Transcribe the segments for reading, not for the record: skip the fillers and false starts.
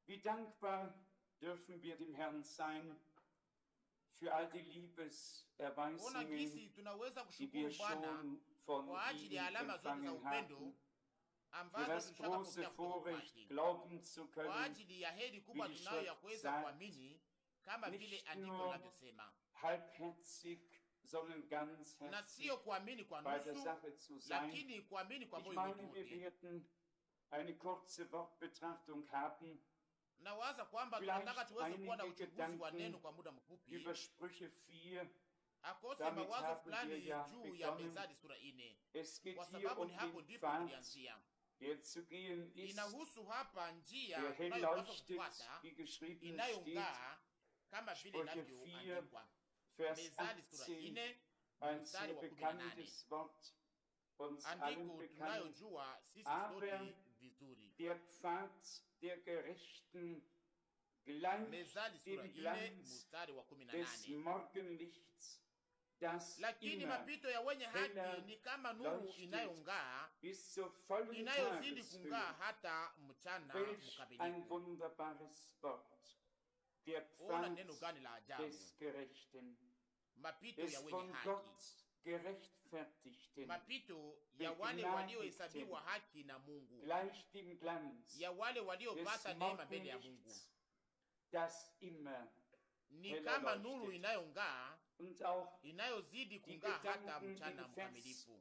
Wie dankbar dürfen wir dem Herrn sein für all die Liebeserweisungen, gisi tunaweza die wir kushukuru Bwana schon von kwa ajili ya ihm alama zote za empfangen upendo haben, für ambazo das tulishaka große pokea kutoka Vorrecht, kwake, glauben zu kwa können, ajili ya heri wie kubwa die tunayo ya Schrift kuweza sagt, kuamini kama vile nicht andiko nur linavyosema, halbherzig, sondern na ganzherzig sio kuamini kwa bei der nusu, Sache zu sein. lakini kuamini kwa Ich moyo meine, wir wote. werden eine kurze Wortbetrachtung haben, Na waza kwamba vielleicht tunataka tuweze kuwa na einige uchunguzi wa neno Gedanken kwa muda mfupi, über Sprüche 4. akose Damit mawazo haben fulani wir ja juu ya begonnen. Methali sura 4, Es geht kwa hier sababu um ni hapo den ndipo Pfad, tulianzia. der zu gehen ist, Inahusu hapa njia der hell tunayopaswa leuchtet, kufuata, wie geschrieben steht, inayong'aa kama vile Sprüche 4, inavyoandikwa. Vers Methali sura 18, 4 ein mstari sehr wa 18, bekanntes Wort, uns allen andiko bekannt. tunayojua sisi Aber sote vizuri. der Pfad der Gerechten gleicht Methali sura dem 4 Glanz mstari wa des 18. Morgenlichts, das Lakini immer mapito ya wenye heller haki ni kama nuru leuchtet, inayong'aa, bis zur vollen inayozidi kung'aa Tageshöhe. hata mchana Welch ein mkamilifu. wunderbares Wort. Der Ona neno Pfad gani la ajabu! des Gerechten, Mapito ya des wenye von haki, Gott Gerechtfertigten, mapito ya wale Begnadeten, waliohesabiwa haki na Mungu, gleicht dem Glanz ya wale des waliopata neema mbele ya Mungu. Morgenlichts, das immer Ni heller kama nuru leuchtet. inayong'aa, Und auch inayozidi die kung'aa hata Gedanken mchana in Vers mkamilifu.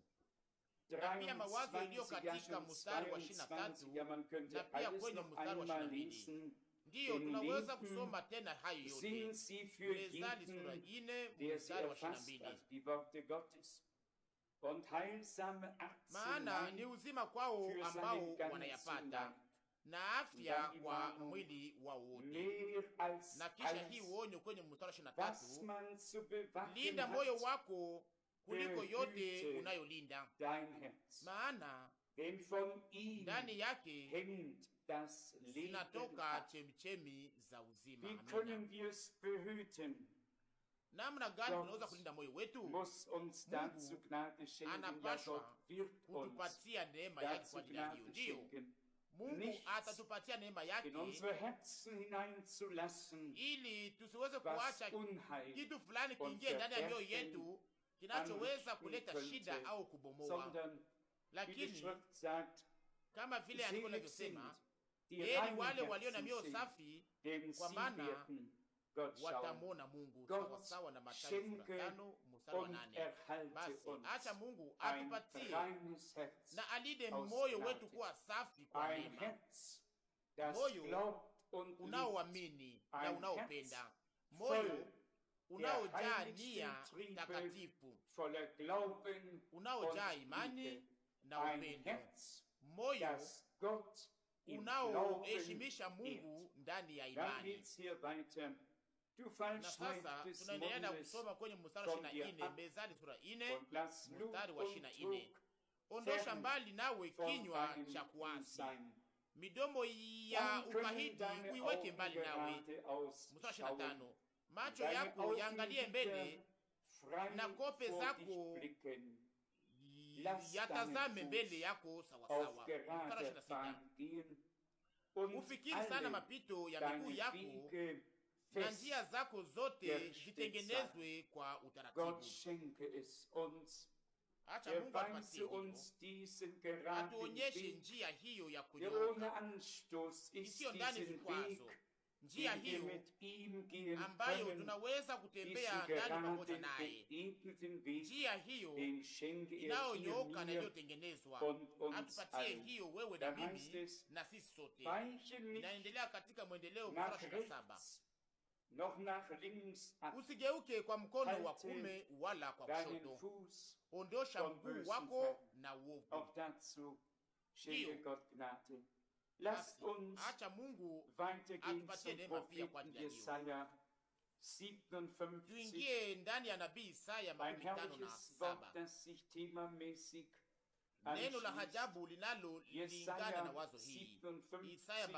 Na pia mawazo iliyo 23, ja katika schon mstari wa 22, ja man 23 könnte na pia alles kwenye noch mstari wa einmal 22. lesen. Ndiyo, Den tunaweza Linken kusoma tena hayo yote. sind sie für Methali sura jeden, 4 der sie mstari wa erfasst 22. hat, die Worte Gottes. Und heilsame Maana ni Arznei uzima kwao für ambao seinen ganzen wanayapata Leib. na afya kwa mwili wao wote. Mehr als Na kisha hii alles, uonyo kwenye mstari wa was 23, man zu bewachen linda moyo hat, wako kuliko yote behüte unayolinda, dein Herz. maana Denn von ihm ndani yake hängt das Leben zinatoka ab. chemchemi za uzima. Wie Amina. können wir es behüten? Namna gani Gott tunaweza kulinda moyo wetu? muss uns dazu Gnade schenken, ja, Gott Anapashwa wird uns kutupatia neema yake dazu kwa ajili ya hiyo. Gnade Ndiyo, schenken, Mungu nichts atatupatia neema yake in unsere Herzen hineinzulassen, ili tusiweze was kuacha Unheil kitu fulani und kiingie ndani ya mioyo Verderben yetu kinachoweza anrichten kuleta shida könnte, au kubomoa. sondern, wie die Lakini Schrift sagt, kama vile andiko selig sind, linavyosema, die heri rein wale walio na Herzen mioyo sind, safi, denn kwa sie maana werden Gott schauen. watamwona Mungu. Gott Sawa sawa na Mathayo sura schenke 5 mstari wa und 8. erhalte Basi uns acha Mungu ein atupatie reines Herz na alinde aus moyo Gnade. wetu kuwa safi kwa Ein neema, Herz, das moyo glaubt und liebt. unaoamini na Ein unaopenda, Herz moyo voll unaojaa der nia heiligsten Triebe, takatifu, voller Glauben unaojaa und imani Liebe. na Ein upendo, Herz, moyo das Gott im Glauben unaoheshimisha ehrt. Mungu ndani ya Dann imani. geht's hier weiter. Du Na Fallschweif sasa des tunaendelea na Mundes, kusoma kwenye mstari wa komm dir 24, ab Methali sura 4 und lass Lug mstari wa und 24. Trug Ondosha fern mbali nawe von kinywa deinem cha Mund kuasi, sein. midomo ya Dann können ukahidi deine uiweke Augen mbali nawe. geradeaus Mstari wa schauen, 25, macho deine yako yaangalie mbele Augenlider frei na kope vor zako dich blicken. Lass yatazame deinen mbele Fuß yako auf sawasawa. Mstari wa gerader 26, Bahn gehen und ufikiri sana alle mapito ya miguu deine yako Wege na fest njia zako zote gerichtet zitengenezwe kwa Gott utaratibu. schenke es uns. Acha Mungu atupatie Weise hivyo, uns diesen geraden atuonyeshe Weg, njia hiyo ya der ohne kunyooka, Anstoß ist, isiyo ndani diesen vikwazo, Weg, njia den wir hiyo mit ihm gehen ambayo können, tunaweza kutembea diesen ndani pamoja geraden, naye. geebneten Weg, Njia hiyo den schenke er dir, inayonyooka na mir iliyotengenezwa, und uns atupatie allen. hiyo wewe na Da heißt mimi es, na sisi sote. weiche nicht Inaendelea katika mwendeleo nach mstari wa 27, rechts, noch nach links ab. usigeuke kwa mkono wa Halte kume wala kwa deinen kushoto, Fuß ondosha vom mguu Bösen wako fern. na uovu. Auch dazu schenke Dio. Gott Gnade. Lasst Basi uns acha Mungu weitergehen atupatie zum neema pia kwa Propheten ajili ya hiyo. Jesaja 57. Tuingie ndani ya nabii Isaya Ein 57. herrliches Wort, das sich themamäßig Neno la anschließt. hajabu linalolingana na wazo hii. 57 Isaya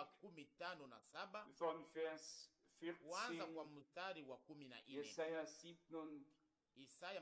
57 von Vers kuanza kwa 14. mstari wa 14. Jesaja 57 Isaya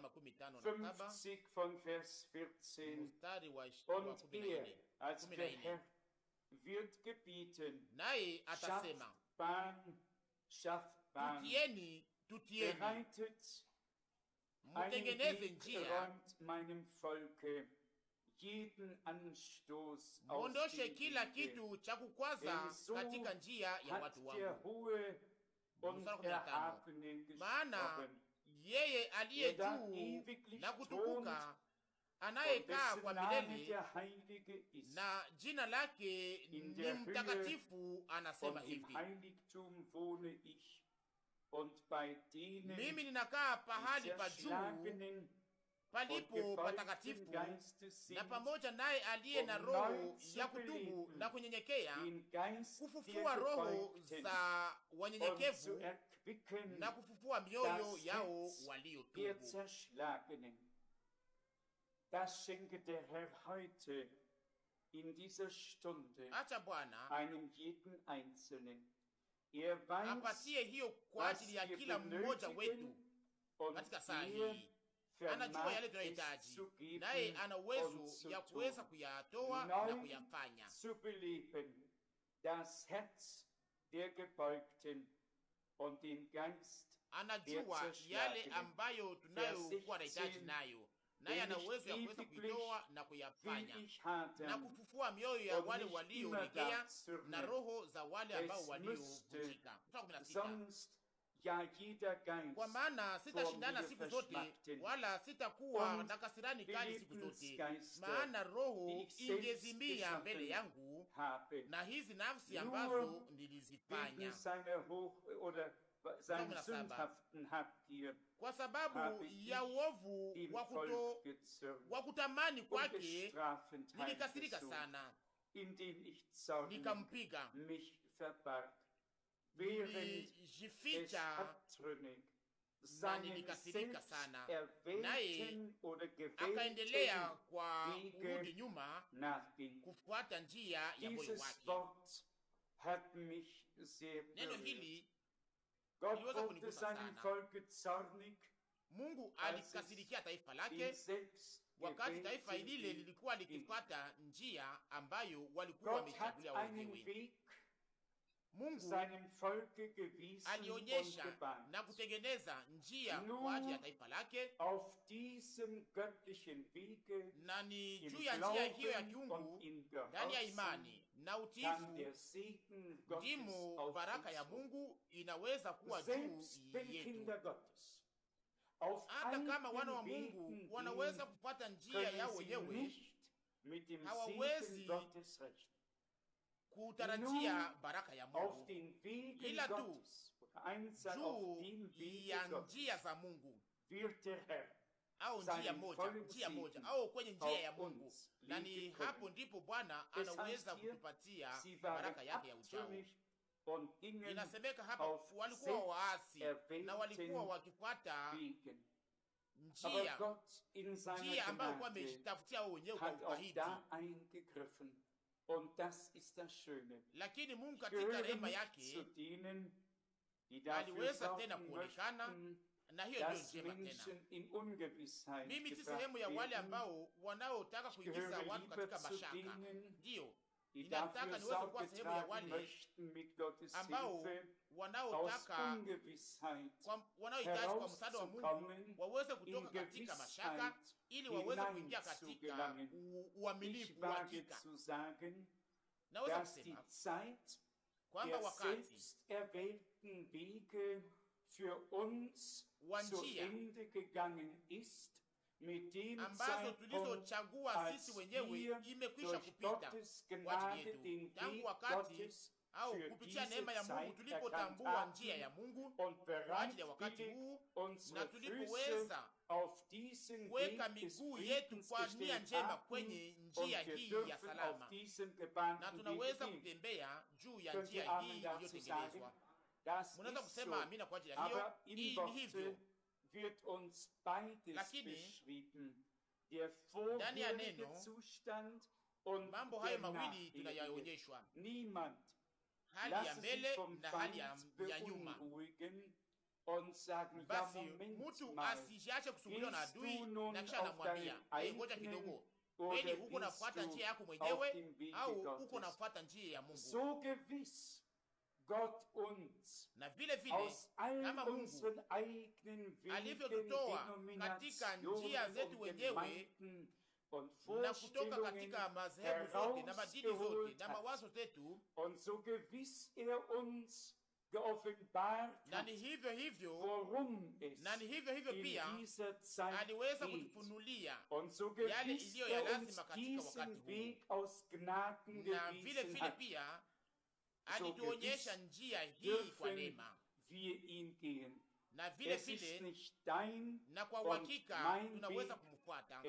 57 von Vers 14. mstari wa Und er, 14. als der Herr, wird gebieten, naye schafft atasema, Bahn, tutieni, bereitet einen mutengeneze Weg, njia, räumt meinem Volke jeden Anstoß aus mwondoshe dem kila Wege. kitu cha kukwaza Denn so katika njia ya hat watu der wangu. hohe und Mstari 15. Erhabene Maana gesprochen, yeye aliye der da juu ewiglich na thront, kutukuka, und anayekaa dessen kwa Name milele, der Heilige ist, na jina lake in ni der mtakatifu, anasema und im hivi, Heiligtum wohne ich, und bei denen, mimi ninakaa die pahali pa juu zerschlagenen und palipo gebeugten patakatifu, Geistes na sind, pamoja naye aliye na um roho neu zu ya kutubu beleben, na kunyenyekea, den Geist der kufufua roho Gebeugten za und wanyenyekevu zu erquicken na kufufua mioyo das yao Herz der waliotubu. Zerschlagenen. Das schenke der Herr heute in dieser Stunde Acha Bwana einem jeden Einzelnen. Er weiß, apatie hiyo kwa was ajili ya wir kila mmoja wetu benötigen, und katika saa er hii. Anajua vermag yale es tunayohitaji, zu geben naye ana uwezo und zu ya kuweza tun. kuyatoa na Neu kuyafanya. zu beleben, das Herz der Gebeugten und den Geist Anajua yale ambayo tunayokuwa nahitaji nayo, naye ana uwezo ya kuweza kuitoa na kuyafanya na kufufua mioyo ya wale waliolegea na roho za wale ambao waliovunjika. Kwa maana sitashindana siku zote, wala sitakuwa na kasirani kali siku zote, maana roho ingezimia mbele yangu na hizi nafsi ambazo nilizifanya. Kwa sababu ya uovu wa kutamani kwake nilikasirika sana, nikampiga, nilijificha na nilikasirika sana, naye akaendelea kwa kurudi nyuma kufuata njia ya moyo wake. Neno hili liweza kunigusa sana. Mungu alikasirikia taifa lake wakati taifa lile lilikuwa likifuata njia ambayo walikuwa wamechagulia wenyewe. Mungu alionyesha na kutengeneza njia kwa ajili ya taifa lake, na ni juu ya njia hiyo ya kiungu, ndani ya imani na utiifu, ndimo baraka ya Mungu inaweza kuwa juu yetu. Hata kama wana wa Mungu wanaweza kufuata njia yao wenyewe, hawawezi kutarajia baraka ya Mungu, ila tu juu ya njia za Mungu au njia moja au kwenye njia ya Mungu, na ni hapo ndipo Bwana anaweza kutupatia baraka yake ya ujao. Inasemeka hapa walikuwa waasi na walikuwa wakifuata njia ambayo kwa wamejitafutia wao wenyewe kwa ukaidi. Lakini Mungu katika rehema yake aliweza tena kuonekana, na hiyo ndio njema tena. Mimi si sehemu ya wale ambao wanaotaka kuingiza watu katika mashaka. Ndiyo, ninataka niweze kuwa sehemu ya wale ambao wanaohitaji kwa msaada wa Mungu waweze kutoka katika mashaka, ili waweze kuingia katika uaminifu wa hakika. Naweza kusema kwamba wakati wa njia ambazo tulizochagua sisi wenyewe imekwisha kupita kwa ajili yetu, tangu wakati au kupitia neema ya Mungu tulipotambua njia ya Mungu kwa ajili ya wakati huu, na tulipoweza kuweka miguu yetu kwa nia njema kwenye njia hii ya salama, na tunaweza kutembea juu ya njia hii iliyotengenezwa. Munaweza kusema amina kwa ajili ya hiyo. Hii ni hivyo, lakini ndani ya neno mambo hayo mawili tunayaonyeshwa, hali ya mbele na hali ya nyuma. Basi mtu asiache kusumbuliwa na adui na kisha anamwambia ngoja kidogo, kweli uko nafuata njia yako mwenyewe au uko nafuata njia ya Mungu? So gewiss Gott uns na vile vile kama Mungu alivyotutoa katika njia zetu wenyewe na kutoka katika madhehebu zote na madini zote na mawazo zetu, und so gewiss uns geoffenbart na ni hivyo hivyo pia aliweza kutufunulia yale iliyo ya lazima katika wakati huu, na vile vile pia alituonyesha njia hii kwa neema, na vile vile na kwa uhakika tunaweza kumfuata.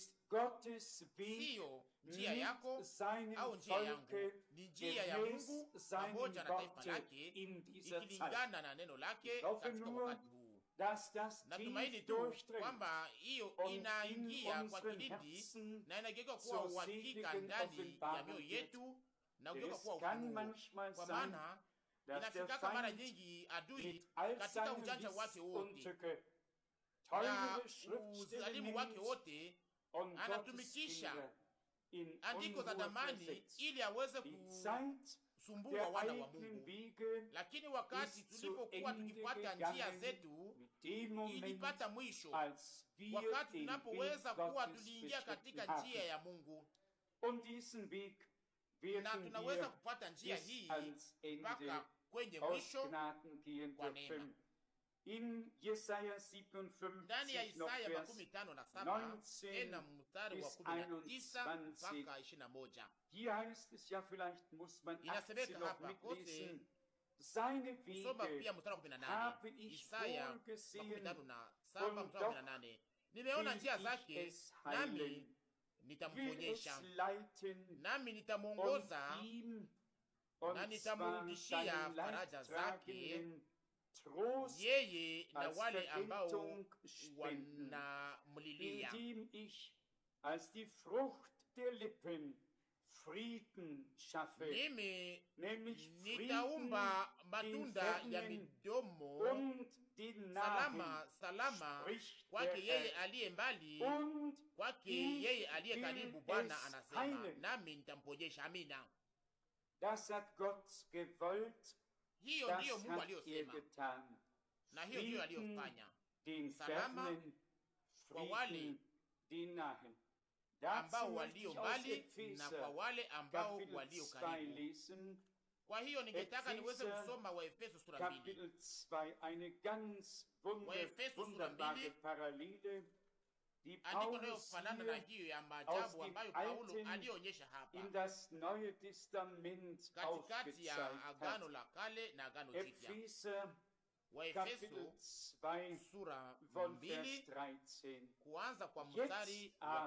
Sio njia yako au njia yangu, ni njia ya Mungu pamoja na taifa lake, ikilingana na neno lake katika wakati huu. Natumaini tu kwamba hiyo inaingia kwa kilindi na inageuka kuwa uhakika ndani ya mioyo yetu na kugeuka kuwa ufunuo, kwa maana inafikaka mara nyingi adui katika ujanja wake wote na uzalimu wake wote anatumikisha andiko za damani ili aweze kusumbua wana wa Mungu. Lakini wakati tulipokuwa tukifuata njia zetu, ilipata mwisho wakati tunapoweza kuwa tuliingia katika njia ya Mungu, na tunaweza kupata njia hii mpaka kwenye mwisho kwa neema. Ndani ya Isaya 57 tena mstari wa 19 mpaka 21 inasemeka hapa kose, kusoma pia mstari wa 18. Isaya 57 mstari wa 18, nimeona njia zake nami nitamponyesha, nami nitamwongoza na nitamrudishia faraja zake yeye na wale ambao wanamlilia. Mimi nitaumba matunda ya midomo salama salama kwake yeye aliye mbali, kwake yeye aliye karibu, Bwana anasema, nami nitamponyesha. Amina. Hiyo ndiyo Mungu aliyosema, na hiyo ndiyo aliyofanya. Salama kwa wale ambao walio mbali na kwa wale ambao walio karibu. Kwa hiyo ningetaka niweze kusoma Waefeso sura 2. Waefeso sura 2, andiko nayo kufanana na hiyo ya maajabu ambayo Paulo alionyesha hapa katikati ya Agano la Kale na Agano Jipya. Waefeso sura 2 kuanza kwa mstari wa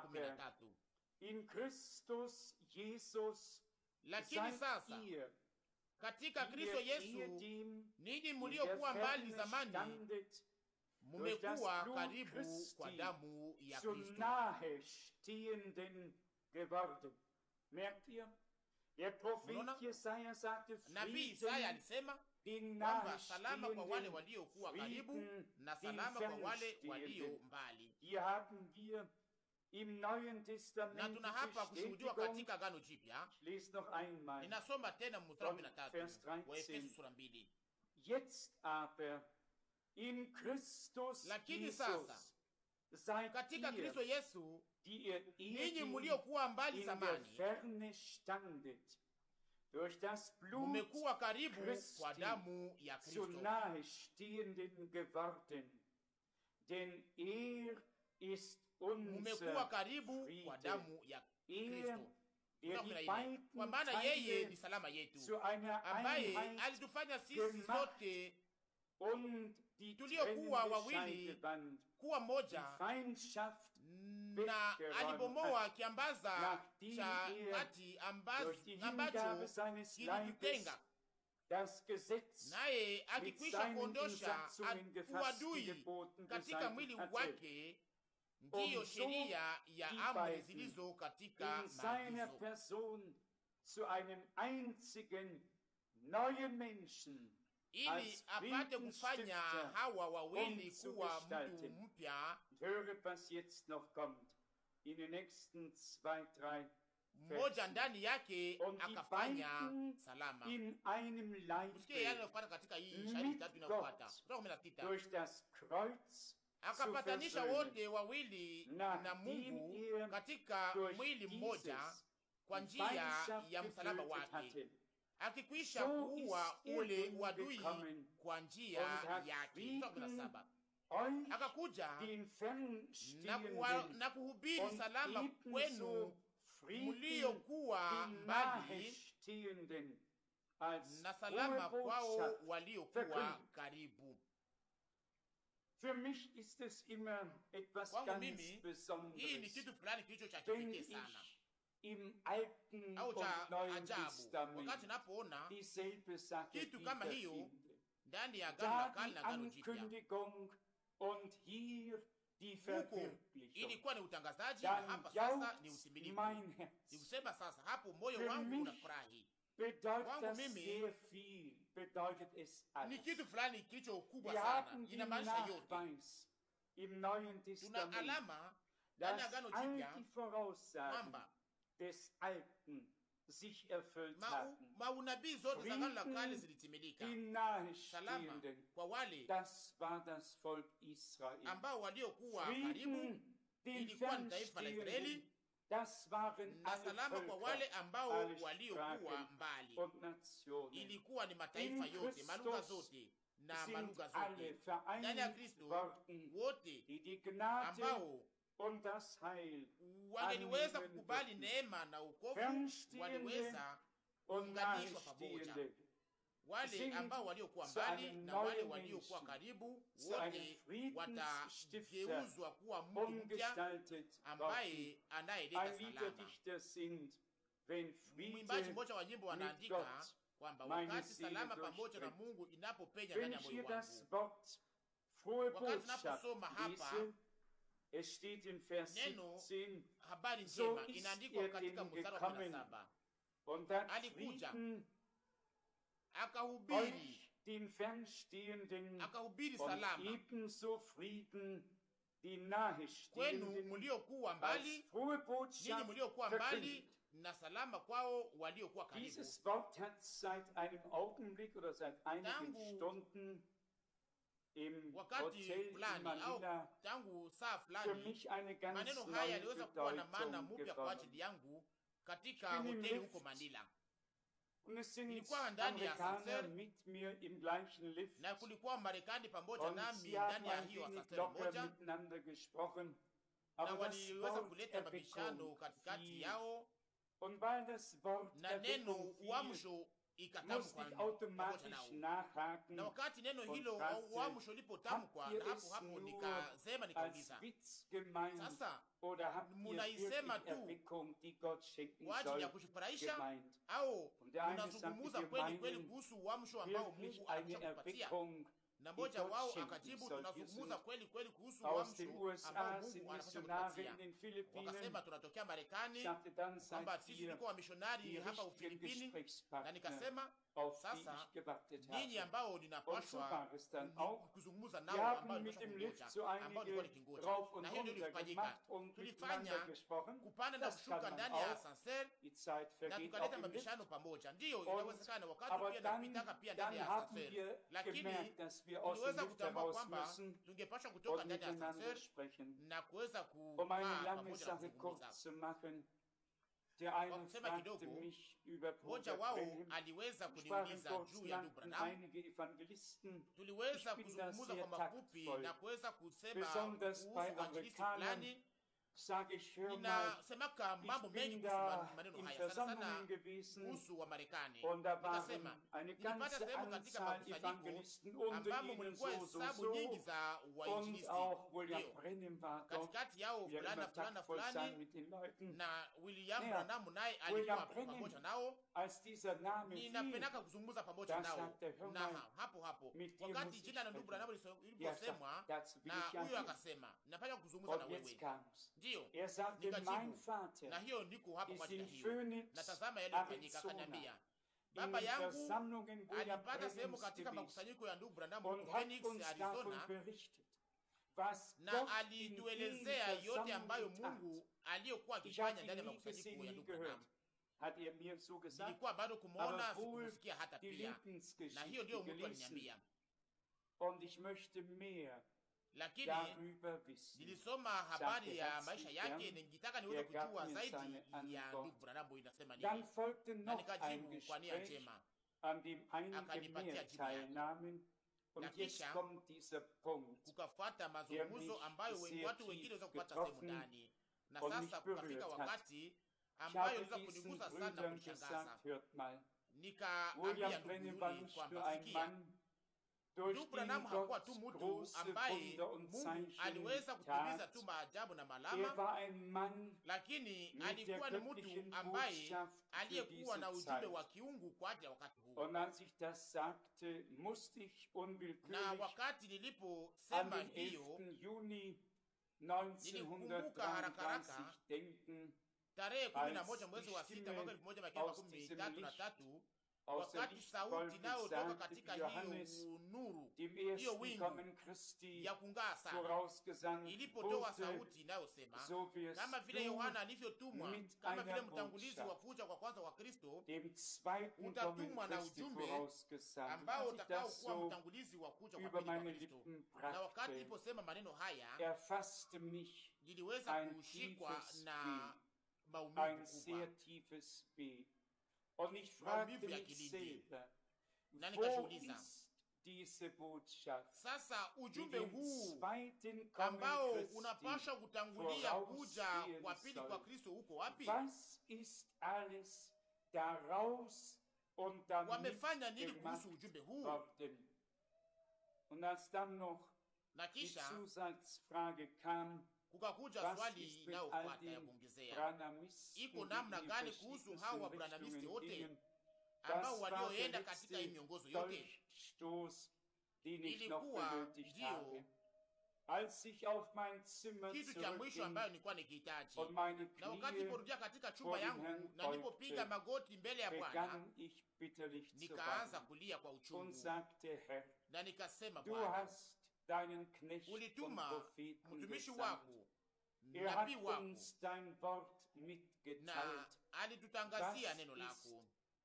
13. Lakini sasa katika Kristo Yesu, ninyi mliokuwa mbali zamani mumekuwa karibu kwa damu ya Kristo. Nabii Isaya alisema kwamba salama kwa wale waliokuwa karibu na salama kwa wale walio mbali. Na tuna hapa kushuhudiwa katika Agano Jipya. Ninasoma tena mstari wa 13 wa Efeso sura 2. Lakini sasa katika Kristo Yesu, ninyi mliokuwa mbali zamani mumekuwa karibu kwa damu ya Kristo. Mumekuwa karibu kwa damu ya Kristo, kwa maana yeye ni salama yetu, ambaye alitufanya sisi sote tuliokuwa wawili kuwa moja, na alibomoa kiambaza cha kati ambacho kilitutenga, naye akikwisha kuondosha uadui katika mwili wake, ndiyo sheria ya amri zilizo katika maagizo, ili apate kufanya hawa wawili kuwa mtu mpya. in den nächsten 2-3 mmoja ndani yake akafanya salama. In einem Leib Msikie yale yanayofuata katika hii shahidi tatu inayofuata. Durch das Kreuz akapatanisha wote wawili na Mungu katika mwili mmoja kwa njia ya msalaba wake, akikwisha kuua ule uadui kwa njia yake. 17 akakuja na kuhubiri salama kwenu muliokuwa mbali na salama kwao waliokuwa karibu. Kwangu mimi hii ni kitu fulani kilicho cha kipekee sana au cha ajabu wakati napoona kitu kama hiyo ndani ya Agano la Kale na Agano Jipya. Huko ilikuwa ni utangazaji na hapa sasa ni utimilifu. Ni kusema sasa hapo moyo wangu unafurahi. Kwangu mimi ni kitu fulani kilicho kubwa sana, inamaanisha yote. Tuna alama ndani ya Agano Jipya kwamba maunabii zote za Agano la Kale zilitimilika. Salama kwa wale ambao waliokuwa karibu, ilikuwa ni taifa la Israeli, na salama kwa wale ambao waliokuwa mbali, ilikuwa ni mataifa yote, malugha zote na malugha zote ndani ya Kristo, wote ambao wangeliweza kukubali neema na wokovu waliweza kuunganishwa pamoja. Wale ambao waliokuwa mbali na wale waliokuwa karibu, wote watageuzwa kuwa mtu mpya ambaye anayeleta salama. Mwimbaji mmoja wa nyimbo anaandika kwamba wakati salama pamoja na Mungu inapopenya ndani ya moyo wangu, wakati naposoma hapa neno habari njema inaandikwa katika mstari wa 17, alikuja akahubiri salama kwenu muliokuwa mbali, ninyi muliokuwa mbali, na salama kwao waliokuwa karibu. Wakati fulani au tangu saa fulani, maneno haya yaliweza kuwa na maana mpya kwa ajili yangu katika hoteli huko Manila. Nilikuwa ndani ya ascenseur na kulikuwa Marekani pamoja nami ndani ya hiyo ascenseur moja, na waliweza kuleta mabishano katikati yao, na neno uamsho ikatamkwa pamoja nao. Na wakati neno hilo uamsho lipotamkwa, na hapo nikasema, nikauliza, sasa munaisema tu kwa ajili ya kushifurahisha au munazungumuza kweli kweli kuhusu uamsho ambao Mungu anataka kupatia? Na mmoja wao akajibu, tunazungumuza kweli kweli kuhusu uamsho ambao Mungu anataka kupatia. Wakasema tunatokea Marekani, kwamba sisi tulikuwa wamishonari hapa Ufilipini, na nikasema sasa ninyi ambao ninapaswa kuzungumuza nao, ambao nilikuwa nikingoja, na hiyo ndio ilifanyika. Tulifanya kupanda na kushuka ndani ya ascenseur na tukaleta mabishano pamoja. Ndiyo, inawezekana wakati pia napitaka pia ndani ya ascenseur, lakini tuliweza kutambua kwamba tungepaswa kutoka ndani ya ascenseur na kuweza kukaa pamoja na kuzungumza. Kwa kusema kidogo, mmoja wao aliweza kuniuliza juu ya ndugu Branham. Tuliweza kuzungumza kwa mafupi na kuweza kusema kuhusu wanjilisti fulani. Ninasemaka mambo mengi kuhusu maneno haya, sana sana kuhusu wa Marekani. Nikasema nilipata sehemu katika makusanyiko ambamo mlikuwa hesabu nyingi za wainjilisti, katikati yao fulani na William Branham naye alikuwa pamoja nao. Ninapendaka kuzungumza pamoja nao, na hapo wakati jina la ndugu Branham liliposemwa, na huyo akasema napenda kuzungumza na wewe. Ndiyo, nikajibu, na hiyo niko hapa kwa ajili hiyo. Na tazama yaliyofanyika. Akaniambia baba yangu alipata sehemu katika makusanyiko ya ndugu Branham huko Phoenix, Arizona, na alituelezea yote ambayo Mungu aliyokuwa akifanya ndani ya makusanyiko ya ndugu Branham. Nilikuwa bado kumwona, sikumsikia hata pia, na hiyo ndio Mungu aliniambia. Lakini nilisoma habari ya maisha yake, ningitaka niweze kujua zaidi ya ndugu Branham inasema nini, na nikajibu kwa nia njema, akanipatia jibu yake. Na kisha kukafuata mazungumzo ambayo watu wengine waweza kupata sehemu ndani, na sasa kukafika wakati ambayo iliweza kunigusa sana na kunishangaza. Nikaambia ndugu yule kwamba sikia, ndugu Branham hakuwa tu mtu ambaye Mungu aliweza kutimiza tu maajabu na malama, lakini alikuwa ni mtu ambaye aliyekuwa na ujumbe wa kiungu kwa ajili ya wakati huu. Na wakati niliposema hiyo, nilikumbuka haraka haraka tarehe 11 mwezi wa 6 mwaka 1933, wakati sauti nayo toka katika hiyo nuru, hiyo wingu ya kung'aa sana, ilipotoa sauti inayosema kama vile Yohana alivyotumwa kama vile mtangulizi wa kuja kwa kwanza wa Kristo, utatumwa na ujumbe ambao utakao kuwa mtangulizi wa kuja kwa pili wa Kristo. Na wakati niliposema maneno haya, niliweza kushikwa na maumivu ya kilindi, na nikajiuliza, sasa ujumbe huu ambao unapasha kutangulia kuja kwa pili kwa Kristo uko wapi? Wamefanya nini kuhusu ujumbe huu? Na kisha kukakuja swali inayofuata ya kuongezea, iko namna gani kuhusu hao Wabranhamisti wote ambao walioenda katika hii miongozo yote? Ilikuwa ndio kitu cha mwisho ambayo nilikuwa nikihitaji. Na wakati niliporudia katika chumba yangu na nilipopiga magoti mbele ya Bwana, nikaanza kulia kwa uchungu na nikasema, Bwana, ulituma mtumishi wako, nabii wako, na alitutangazia neno lako.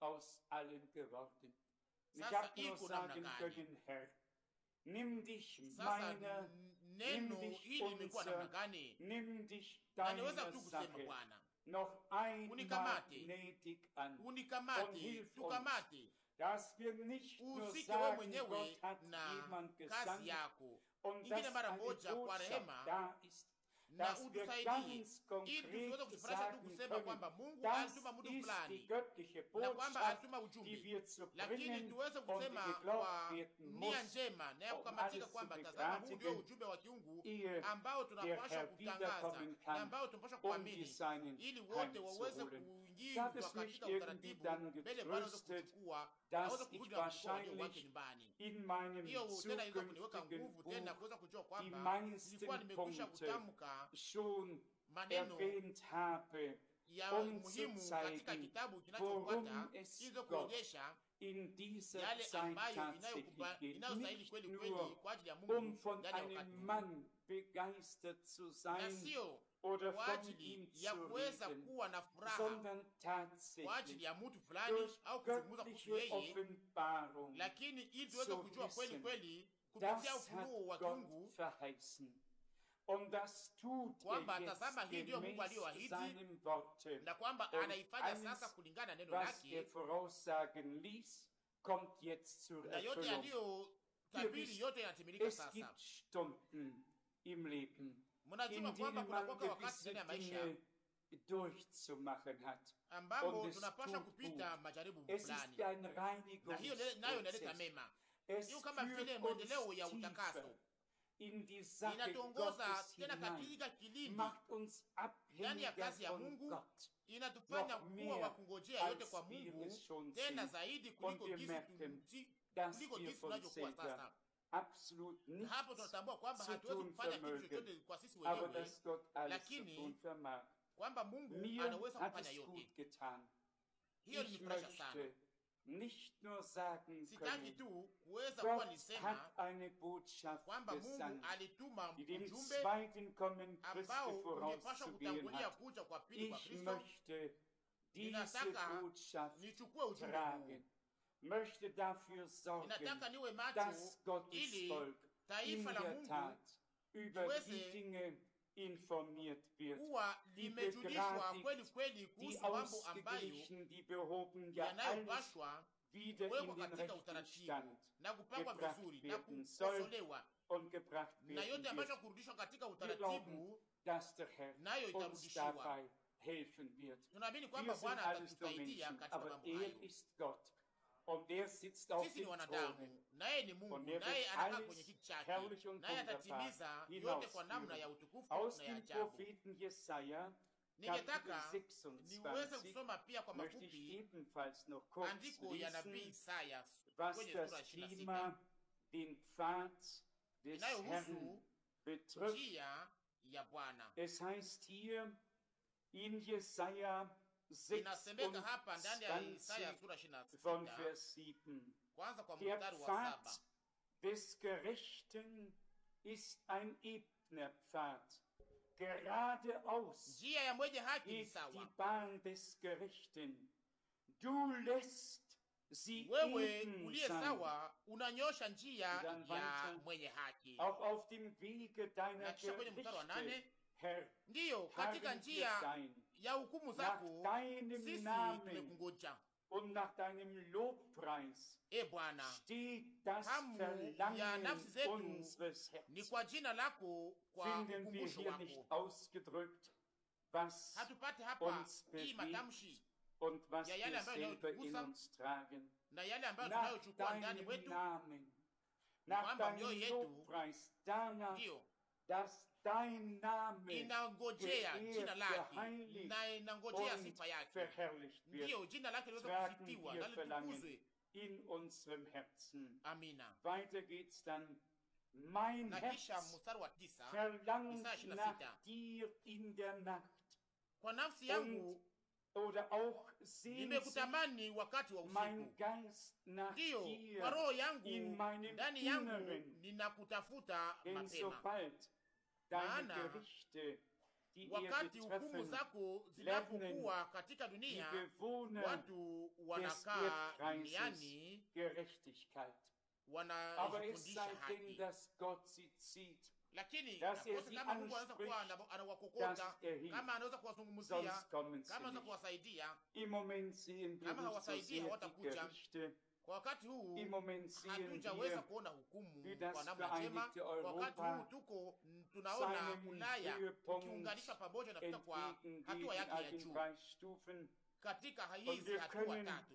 Sasa iko namna gani? Sasa neno hili limekuwa namna gani? Na niweza tu kusema, Bwana, unikamate, tukamate, usike wewe mwenyewe na kazi yako ingine mara moja kwa rehema, na utusaidie ili tusiweze kujifurahisha tu kusema kwamba Mungu alituma mtu fulani na kwamba alituma ujumbe, lakini tuweze kusema kwa nia njema na ya kukamatika kwamba tazama, huu ndio ujumbe wa kiungu ambao tunapaswa kutangaza na ambao tunapaswa kuamini, ili wote waweze kuingizwa katika utaratibu mbele Bwana aweze kuchukua aweze kurudi na kuchukua walio wake nyumbani. Hiyo tena hizo kuniweka nguvu tena kuweza kujua kwamba nilikuwa nimekwisha kutamka maneno ya muhimu katika kitabu kinachofuata, hizo kuonyesha yale ambayo inayostahili kweli kweli kwa ajili ya Mungu ndani ya wakati, na sio kwa ajili ya kuweza kuwa na furaha kwa ajili ya mtu fulani au kuzungumza kuhusu yeye, lakini ili tuweze kujua kweli kweli kupitia ufunuo wa kiungu kwamba tazama, hii ndiyo Mungu aliyoahidi na kwamba anaifanya sasa kulingana na neno lake, na yote yaliyotabiri yote yanatimilika sasa. Mnajua kwamba kuna kwa wakati ndani ya maisha ambamo tunapaswa kupita majaribu fulani, na hiyo nayo inaleta mema. Hiyo kama vile mwendeleo ya utakaso inatuongoza tena katika kilindi ndani ya kazi ya Mungu, inatufanya kuwa wa kungojea yote kwa Mungu tena zaidi kuliko jinsi tunavyokuwa sasa. Hapo tunatambua kwamba hatuwezi kufanya kitu chochote kwa sisi wenyewe, lakini kwamba Mungu anaweza kufanya yote. Hiyo ni furaha sana. nicht nur sagen sitaki können, tu kuweza kuwa Gott nisema hat eine Botschaft kwamba Mungu gesandt, alituma die dem ujumbe zweiten Kommen Christi ambao ungepasha vorauszugehen kutangulia hat. kuja kwa pili kwa Ich Kristo. möchte diese Ninataka Botschaft nichukue ujumbe tragen, möchte dafür sorgen, ninataka niwe macho dass Gottes ili Volk in taifa la der Mungu Tat über liweze die Dinge informiert wird, kuwa die limejulishwa kweli begradigt, kweli die kuhusu mambo ambayo ausgeglichen, die behoben, ja alles yanayopashwa wieder kuwekwa in den katika rechten utaratibu Stand na kupangwa gebracht vizuri na werden soll kukosolewa, und gebracht na werden yote ambayo wird. kurudishwa katika Wir glauben, utaratibu dass der Herr nayo uns itarudishiwa. dabei helfen wird. Tunaamini Wir kwamba sind Bwana alles nur atatusaidia Menschen, katika aber mambo er hayo. ist Gott und er sitzt auf Sisi ni dem Throne. wanadamu, naye ni Mungu, Und er naye wird anakaa alles kwenye kiti chake, herrlich und naye wunderbar atatimiza yote kwa namna hinausführen. ya utukufu Aus na ya dem ajabu. Propheten Jesaja, Kapitel Ningetaka niweze 26, kusoma pia kwa möchte ich mafupi ebenfalls noch kurz andiko ya nabii lesen, Isaya was kwenye das sura 26 Thema, den Pfad des Herrn inayohusu betrifft. njia ya Bwana. Es heißt hier in Jesaja Inasemeka hapa ndani ya Isaya 26 sura von 26 Vers 7. kwanza kwa Der mstari wa Pfad 7. des Gerechten ist ein ebner Pfad. Geradeaus Njia ya mwenye haki ni geht die sawa. Bahn des Gerechten. Du lässt sie Wewe eben uliye sein. sawa unanyosha njia Dann ya weiter. mwenye haki. Auch auf dem Wege deiner Na kisha kwenye mstari wa Gerichte, 8, Herr, ndiyo katika harren wir njia dein. ya hukumu Nach zako deinem sisi Namen tumekungoja. und nach deinem Lobpreis E Bwana, steht das hamu ya Verlangen nafsi zetu unseres ni Herzens. kwa jina lako, kwa Finden wir ukumbusho hier nicht wako. ausgedrückt, was Hatupate hapa uns hii bewegt matamshi und was ya yale wir ambayo selber in inayotugusa uns tragen. na yale ambayo Nach tunayochukua ndani deinem mwetu, Namen, nach kwamba deinem mioyo yetu Lobpreis, danach, ndiyo dass dein Name inangojea jina geehrt, lake geheiligt na inangojea und sifa yake, verherrlicht wird, ndiyo jina lake liweze tragen kusitiwa wir na Verlangen litukuzwe. in unserem Herzen. Amina. Weiter geht's dann. Mein Na kisha Herz mstari wa 9, verlangt Isaya 26. nach dir in der Nacht. kwa nafsi yangu Oder auch sehnt sich nimekutamani wakati wa mein usiku, Geist nach ndiyo kwa dir roho yangu in meinem ndani yangu Inneren. ninakutafuta Denn mapema. sobald deine Maana Gerichte, die wakati er hukumu betreffen, zako zinapokuwa katika die dunia, Bewohner watu des wanakaa Erdkreises duniani Gerechtigkeit. Aber es wanajifundisha sei denn, haki, dass Gott sie zieht, lakini dass er nakose sie kama Mungu anaweza kuwa anspricht, anawakokota, dass er hilft. kama anaweza kuwazungumzia, Sonst kommen sie kama anaweza nicht. kuwasaidia. Im Moment sehen wir Kama nicht so hawasaidii, sehr die hawatakuja. Gerichte. Kwa wakati huu Im Moment sehen hatujaweza wir, kuona hukumu wie das kwa namna njema. Vereinigte Kwa wakati Europa huu tunaona seinem Ulaya Höhepunkt ukiunganisha pamoja na kufika kwa entgegengeht hatua in yake all ya den juu Preisstufen. katika Und hizi wir hatua können tatu,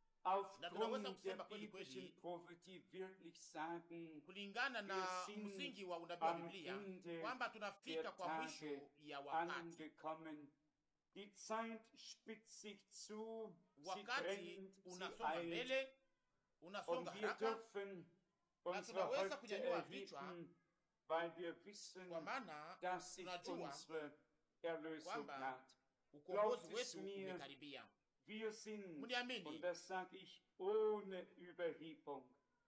na tunaweza aufgrund der kusema kweli biblischen kweli Prophetie wirklich sagen, kulingana na wir sind msingi wa unabii wa am Biblia Ende kwamba tunafika der kwa mwisho Tage ya wakati. angekommen. Die Zeit spitzt sich zu, sie Wakati drängt, sie unasonga eilt. mbele, unasonga Und wir haraka, dürfen unsere tunaweza Häupter kunyanyua vichwa, erheben, weil wir wissen, kwa maana dass sich tunajua unsere Erlösung kwamba naht. ukombozi Glaubt es wetu mir, umekaribia. wir sind, Mniamini, und das sage ich ohne Überhebung,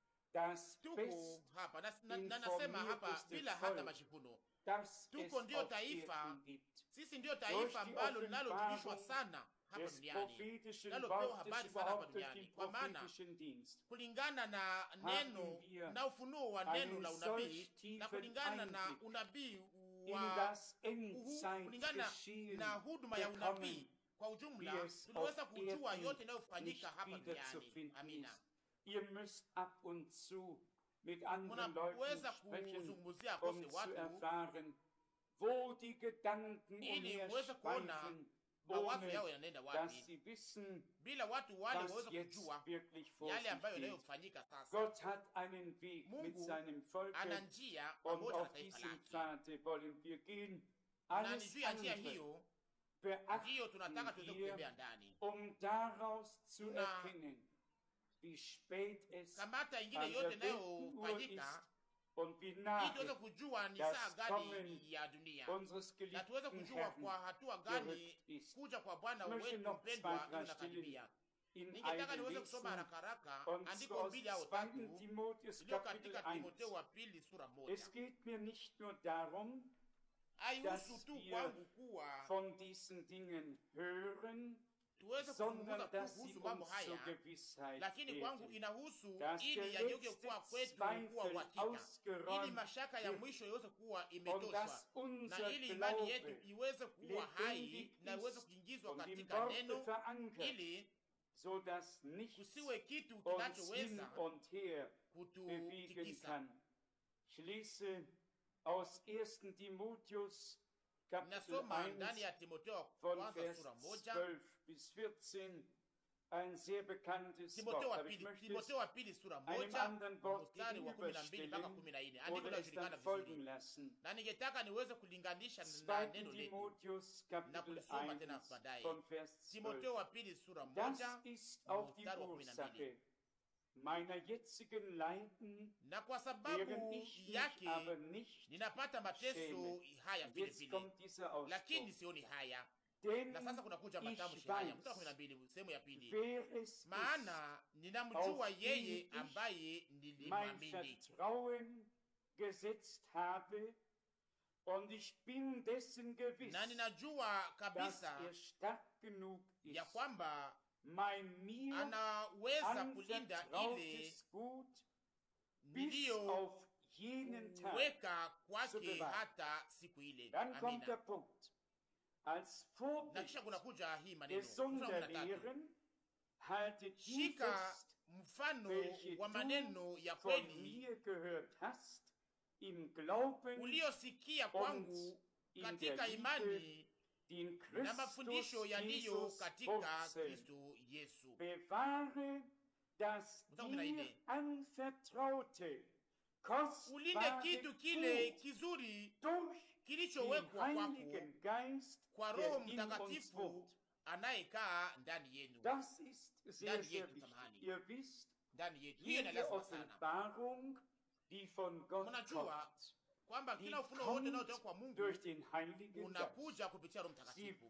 das tuko hapa na nasema hapa informierteste bila hata Volk, majivuno. das Tuko es ndio auf taifa, Erden gibt. sisi ndio Durch taifa die ambalo linalojulishwa Offenbarung sana hapa des duniani, prophetischen linalopewa Wortes, habari sana hapa überhaupt durch duniani, den kwa maana prophetischen Dienst. kulingana na neno wir na ufunuo wa neno einen la solch unabii tiefen na kulingana na Einblick unabii in wa das kulingana Endzeitgeschehen na huduma ya bekommen, unabii kwa wie ujumla, es tunaweza auf kujua Erden yote inayofanyika nicht hapa duniani. wiederzufinden Amina. ist. Ihr müsst ab und zu mit anderen Leuten Munaweza sprechen, kuzungumzia kose zu watu erfahren, wo die Gedanken ili muweze kuona umherschweifen, mawazo yao ohne yanaenda dass wapi, sie wissen, bila watu wale was waweze jetzt kujua wirklich vor yale sich ambayo geht. yanayofanyika sasa. Gott hat einen Weg mit Mungu seinem Volk ana njia und pamoja na auf taifa diesem lake, Pfad wollen wir gehen. na ni Alles juu ya njia andere hiyo ndiyo tunataka beachten tuweze wir, kutembea ndani. daraus zu Tuna- erkennen, wie spät es Kamata ingine an yote der Weltenuhr inayofanyika ist und wie ili nahe tuweze kujua ni das saa gani Kommen ya dunia, unseres na tuweze geliebten kujua Herrn kwa hatua gani gerückt ist. kuja kwa Bwana Ich möchte wetu noch mpendwa zwei, drei ili nakaribia. Ningetaka niweze kusoma haraka haraka andiko mbili au tatu iliyo katika Timotheo wa pili sura moja. Es geht mir nicht nur darum, Haihusu tu kwangu kuwa von diesen Dingen hören, tuweze kuzungumza kuhusu mambo haya, lakini kwangu inahusu ili yageuke kuwa kwetu kuwa uhakika, ili mashaka ya mwisho iweze kuwa imetoshwa, na ili imani yetu iweze kuwa hai na iweze kuingizwa katika neno, ili kusiwe kitu kinachoweza kututikisa. Aus 1. Timotheus Kapitel 1 von Vers 12 bis 14 ein sehr bekanntes Wort. Aber ich möchte es einem anderen Wort gegenüberstellen oder es dann folgen lassen. 2. Timotheus Kapitel 1 von Vers 12. Das ist auch die Ursache meiner jetzigen Leiden, na kwa sababu yake ninapata mateso haya vile vile, lakini sioni haya. Na sasa kunakuja matamshi haya, mstari wa 12 sehemu ya pili, maana ninamjua yeye ambaye nilimwamini na ninajua kabisa ya kwamba anaweza kulinda ile niliyoweka kwake hata siku ile. Amina. Na kisha kunakuja hii maneno, shika mfano wa maneno ya kweli uliosikia kwangu katika imani na mafundisho yaliyo katika Kristo Yesu. Ulinde kitu kile kizuri kilichowekwa kwako kwa Roho Mtakatifu anayekaa ndani yenu, ndani yetu. Samahani, ndani yetu. Hiyo ni lazima sana. Mnajua kwamba kila ufunuo wote unaotoka kwa Mungu unakuja kupitia Roho Mtakatifu.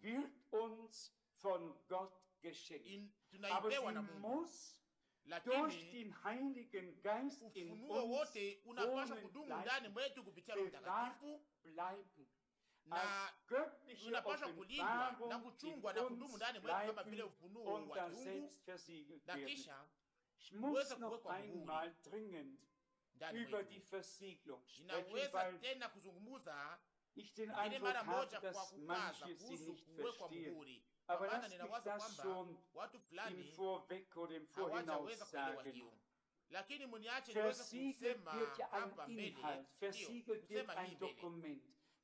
Tunaipewa na Mungu, lakini ufunuo wote unapaswa kudumu ndani mwetu kupitia Roho Mtakatifu, na unapaswa kulindwa na kuchungwa na kudumu ndani mwetu kama vile ufunuo wa Mungu, na kisha uweze kuwekwa muhuri ndani mwetu. Ninaweza tena kuzungumuza ile mara moja kwa kukaza kuhusu kuwekwa muhuri, kwa maana ninawaza kwamba watu fulani hawajaweza kuelewa hiyo, lakini mniache niweze kusema hapa mbele. Kusema hii mbele,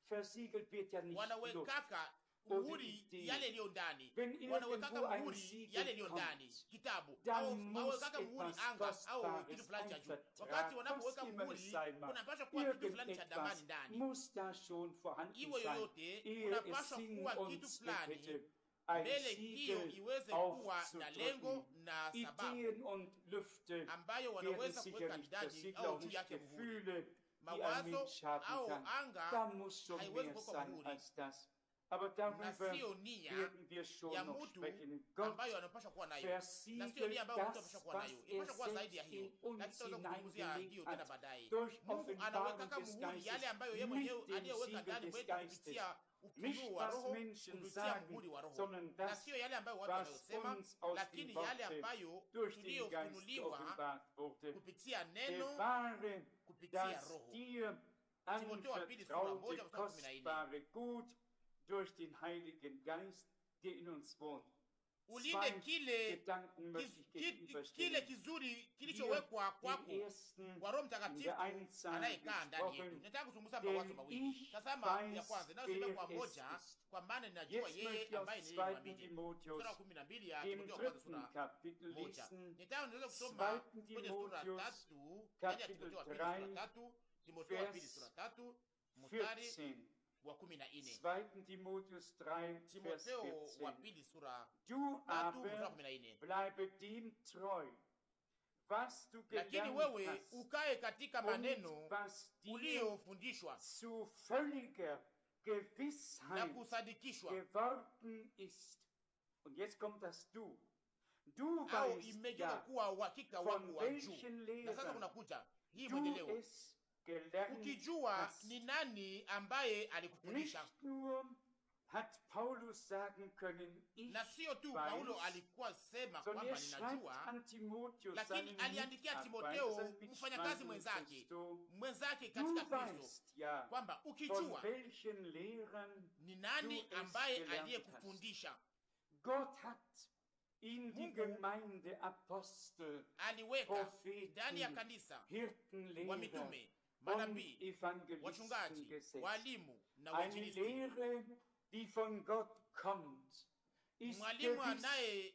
wanawekaka muhuri yale iliyo ndani, wanawekaka muhuri yale iliyo ndani kitabu, au wanawekaka muhuri anga au kitu fulani cha juu. Wakati wanapoweka muhuri, kunapaswa kuwa kitu fulani cha damani ndani. Iwe yoyote, kunapaswa kuwa kitu fulani mbele hiyo iweze kuwa na lengo na sababu ambayo wanaweza kuweka ndani au juu yake muhuri. Mawazo au anga haiwezi kuwekwa muhuri, na sio nia ya mtu ambayo anapaswa kuwa nayo, na sio nia ambayo mtu anapaswa kuwa nayo. Inapaswa kuwa zaidi ya hiyo, lakini tutaweza kuzungumzia hiyo tena baadaye. Mungu anaweka muhuri yale ambayo yeye mwenyewe aliyoweka ndani mwetu kupitia ufunuo wa Roho, kupitia muhuri wa Roho, na sio yale ambayo watu wanayosema, lakini yale ambayo tuliyofunuliwa kupitia neno, kupitia Roho. Timotheo wa pili sura 1:14. Durch den Heiligen Geist, der in uns wohnt. Ulinde kile kizuri kilichowekwa kwako kwa Roho Mtakatifu anayekaa ndani yetu. Nataka kuzungumza mawazo mawili. Tazama ya kwanza inayosema kwa moja, kwa maana ninajua yeye ambaye nilimwamini. Sura 12 ya Timotheo wa kwanza sura 1. Nataka niweze kusoma kwenye sura 3 ya Timotheo wa pili sura 3, Timotheo wa pili sura 3 mstari wa 14. 2. Timotheus 3, Vers 14. Du aber bleibe dem treu, was du lakini wewe ukae katika maneno uliyofundishwa zu völliger Gewissheit na kusadikishwa geworden ist. Und jetzt kommt das Du. au imegeuka kuwa uhakika wako wa juu. Na sasa kunakuja hii mwendeleo, ukijua ni nani ambaye alikufundisha. Na sio tu Paulo alikuwa sema kwamba ninajua, lakini aliandikia Timotheo, mfanyakazi mwenzake katika Kristo, kwamba ukijua ni nani ambaye aliyekufundisha. Mungu aliweka ndani ya kanisa wa mitume, manabii, wachungaji, walimu na wainjilisti. Mwalimu anaye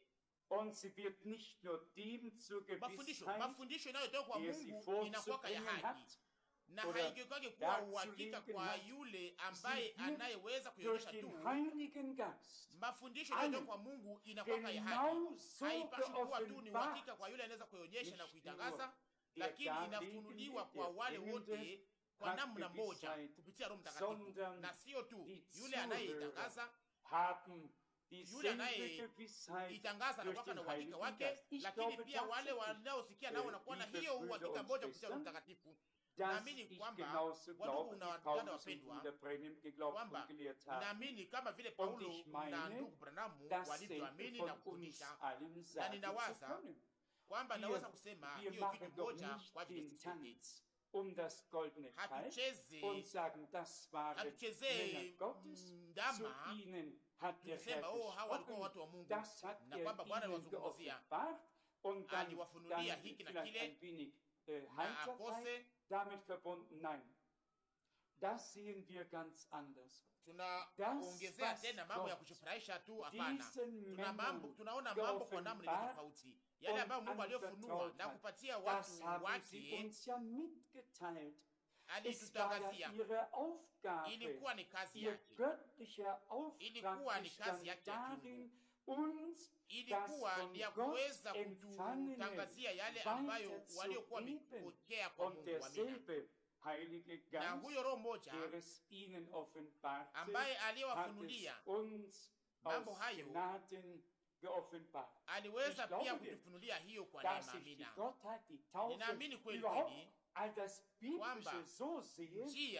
mafundisho inayotoka kwa Mungu inakuwa ya haki na haigeuki kuwa uhakika kwa yule ambaye anayeweza kuionyesha tu. Mafundisho inayotoka kwa Mungu inakuwa ya haki, haipashi kuwa tu ni uhakika kwa yule anaweza kuionyesha na kuitangaza, lakini inafunuliwa kwa wale wote kwa namna moja kupitia Roho Mtakatifu, na sio tu yule anayeitangaza. Yule anayeitangaza na kuwa na uhakika wake, lakini pia wale wanaosikia nao wanakuwa na hiyo uhakika moja kupitia Roho Mtakatifu. Naamini kwamba wandugu na wadada wapendwa, kwamba naamini kama vile Paulo na ndugu Branham walivyoamini na kufundisha, na ninawaza kwamba naweza kusema hiyo kitu moja kwa ajili ya sisi. Hatuchezee ndama tukisema hawa walikuwa watu wa Mungu, na kwamba Bwana aliwazungumzia, aliwafunulia hiki na kile na akose. Tunaongezea tena mambo ya kujifurahisha tu? Hapana, tunaona mambo kwa namna tofauti. Yale ambayo Mungu aliyofunua na kupatia watu wake alitutangazia, ilikuwa ni kazi yake, ilikuwa ni kazi yake ya kiungu, ilikuwa ni ya kuweza kututangazia yale ambayo waliokuwa wamepokea kwa Mungu. Amina. Na huyo Roho moja ambaye aliyewafunulia mambo hayo aliweza pia kutufunulia hiyo kwa neema. Amina. Ninaamini kweli kweli kwamba njia,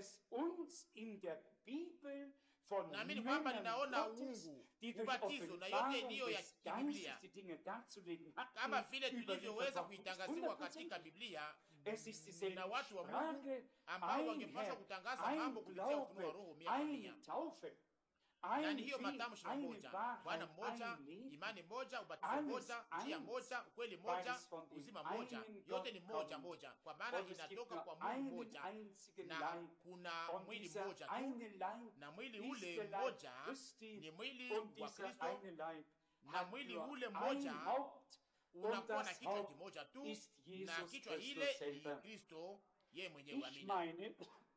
naamini kwamba ninaona uungu, ubatizo na yote iliyo ya Biblia kama vile tulivyoweza kuitangaziwa katika Biblia na watu wa Mungu ambao wangepaswa kutangaza mambo kupitia ufunuo wa Roho mia. Yani hiyo matamshi moja, Bwana mmoja, imani moja, ubatizo moja, njia moja, ukweli moja, uzima moja, yote ni moja moja, kwa maana inatoka kwa Mungu moja, na kuna mwili mmoja tu, na mwili ule mmoja ni mwili wa Kristo, na mwili ule mmoja unakuwa na kichwa kimoja tu, na kichwa ile ni Kristo yeye mwenyewe. Amina.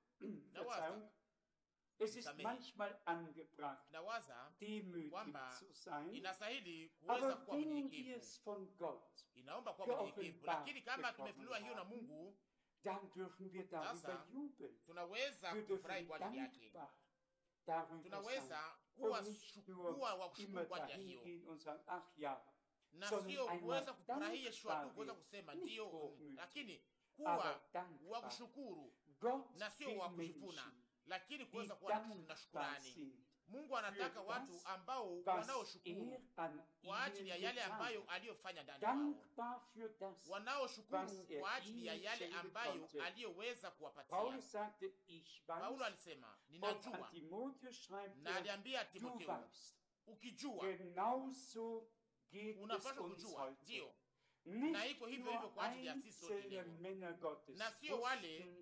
Nawaza kwamba inastahili kuweza kuwa mnyenyekevu, inaomba kuwa mnyenyekevu, lakini kama tumefunuliwa hiyo na Mungu, sasa tunaweza kufurahi kwa ajili yake, tunaweza kuwa wa kushukuru kwa ajili ya hiyo, na sio kuweza kufurahia shwa tu kuweza kusema ndio, lakini kuwa wa kushukuru na sio wa kujivuna, lakini kuweza kuwa na shukrani. Mungu anataka watu ambao wanaoshukuru kwa ajili ya yale ambayo aliyofanya ndani yao, wanaoshukuru kwa ajili ya yale ambayo aliyoweza kuwapatia. Paulo alisema ninajua, na aliambia Timotheo, ukijua unapaswa kujua. Ndio, na iko hivyo hivyo kwa ajili ya sisi sote leo, na sio wale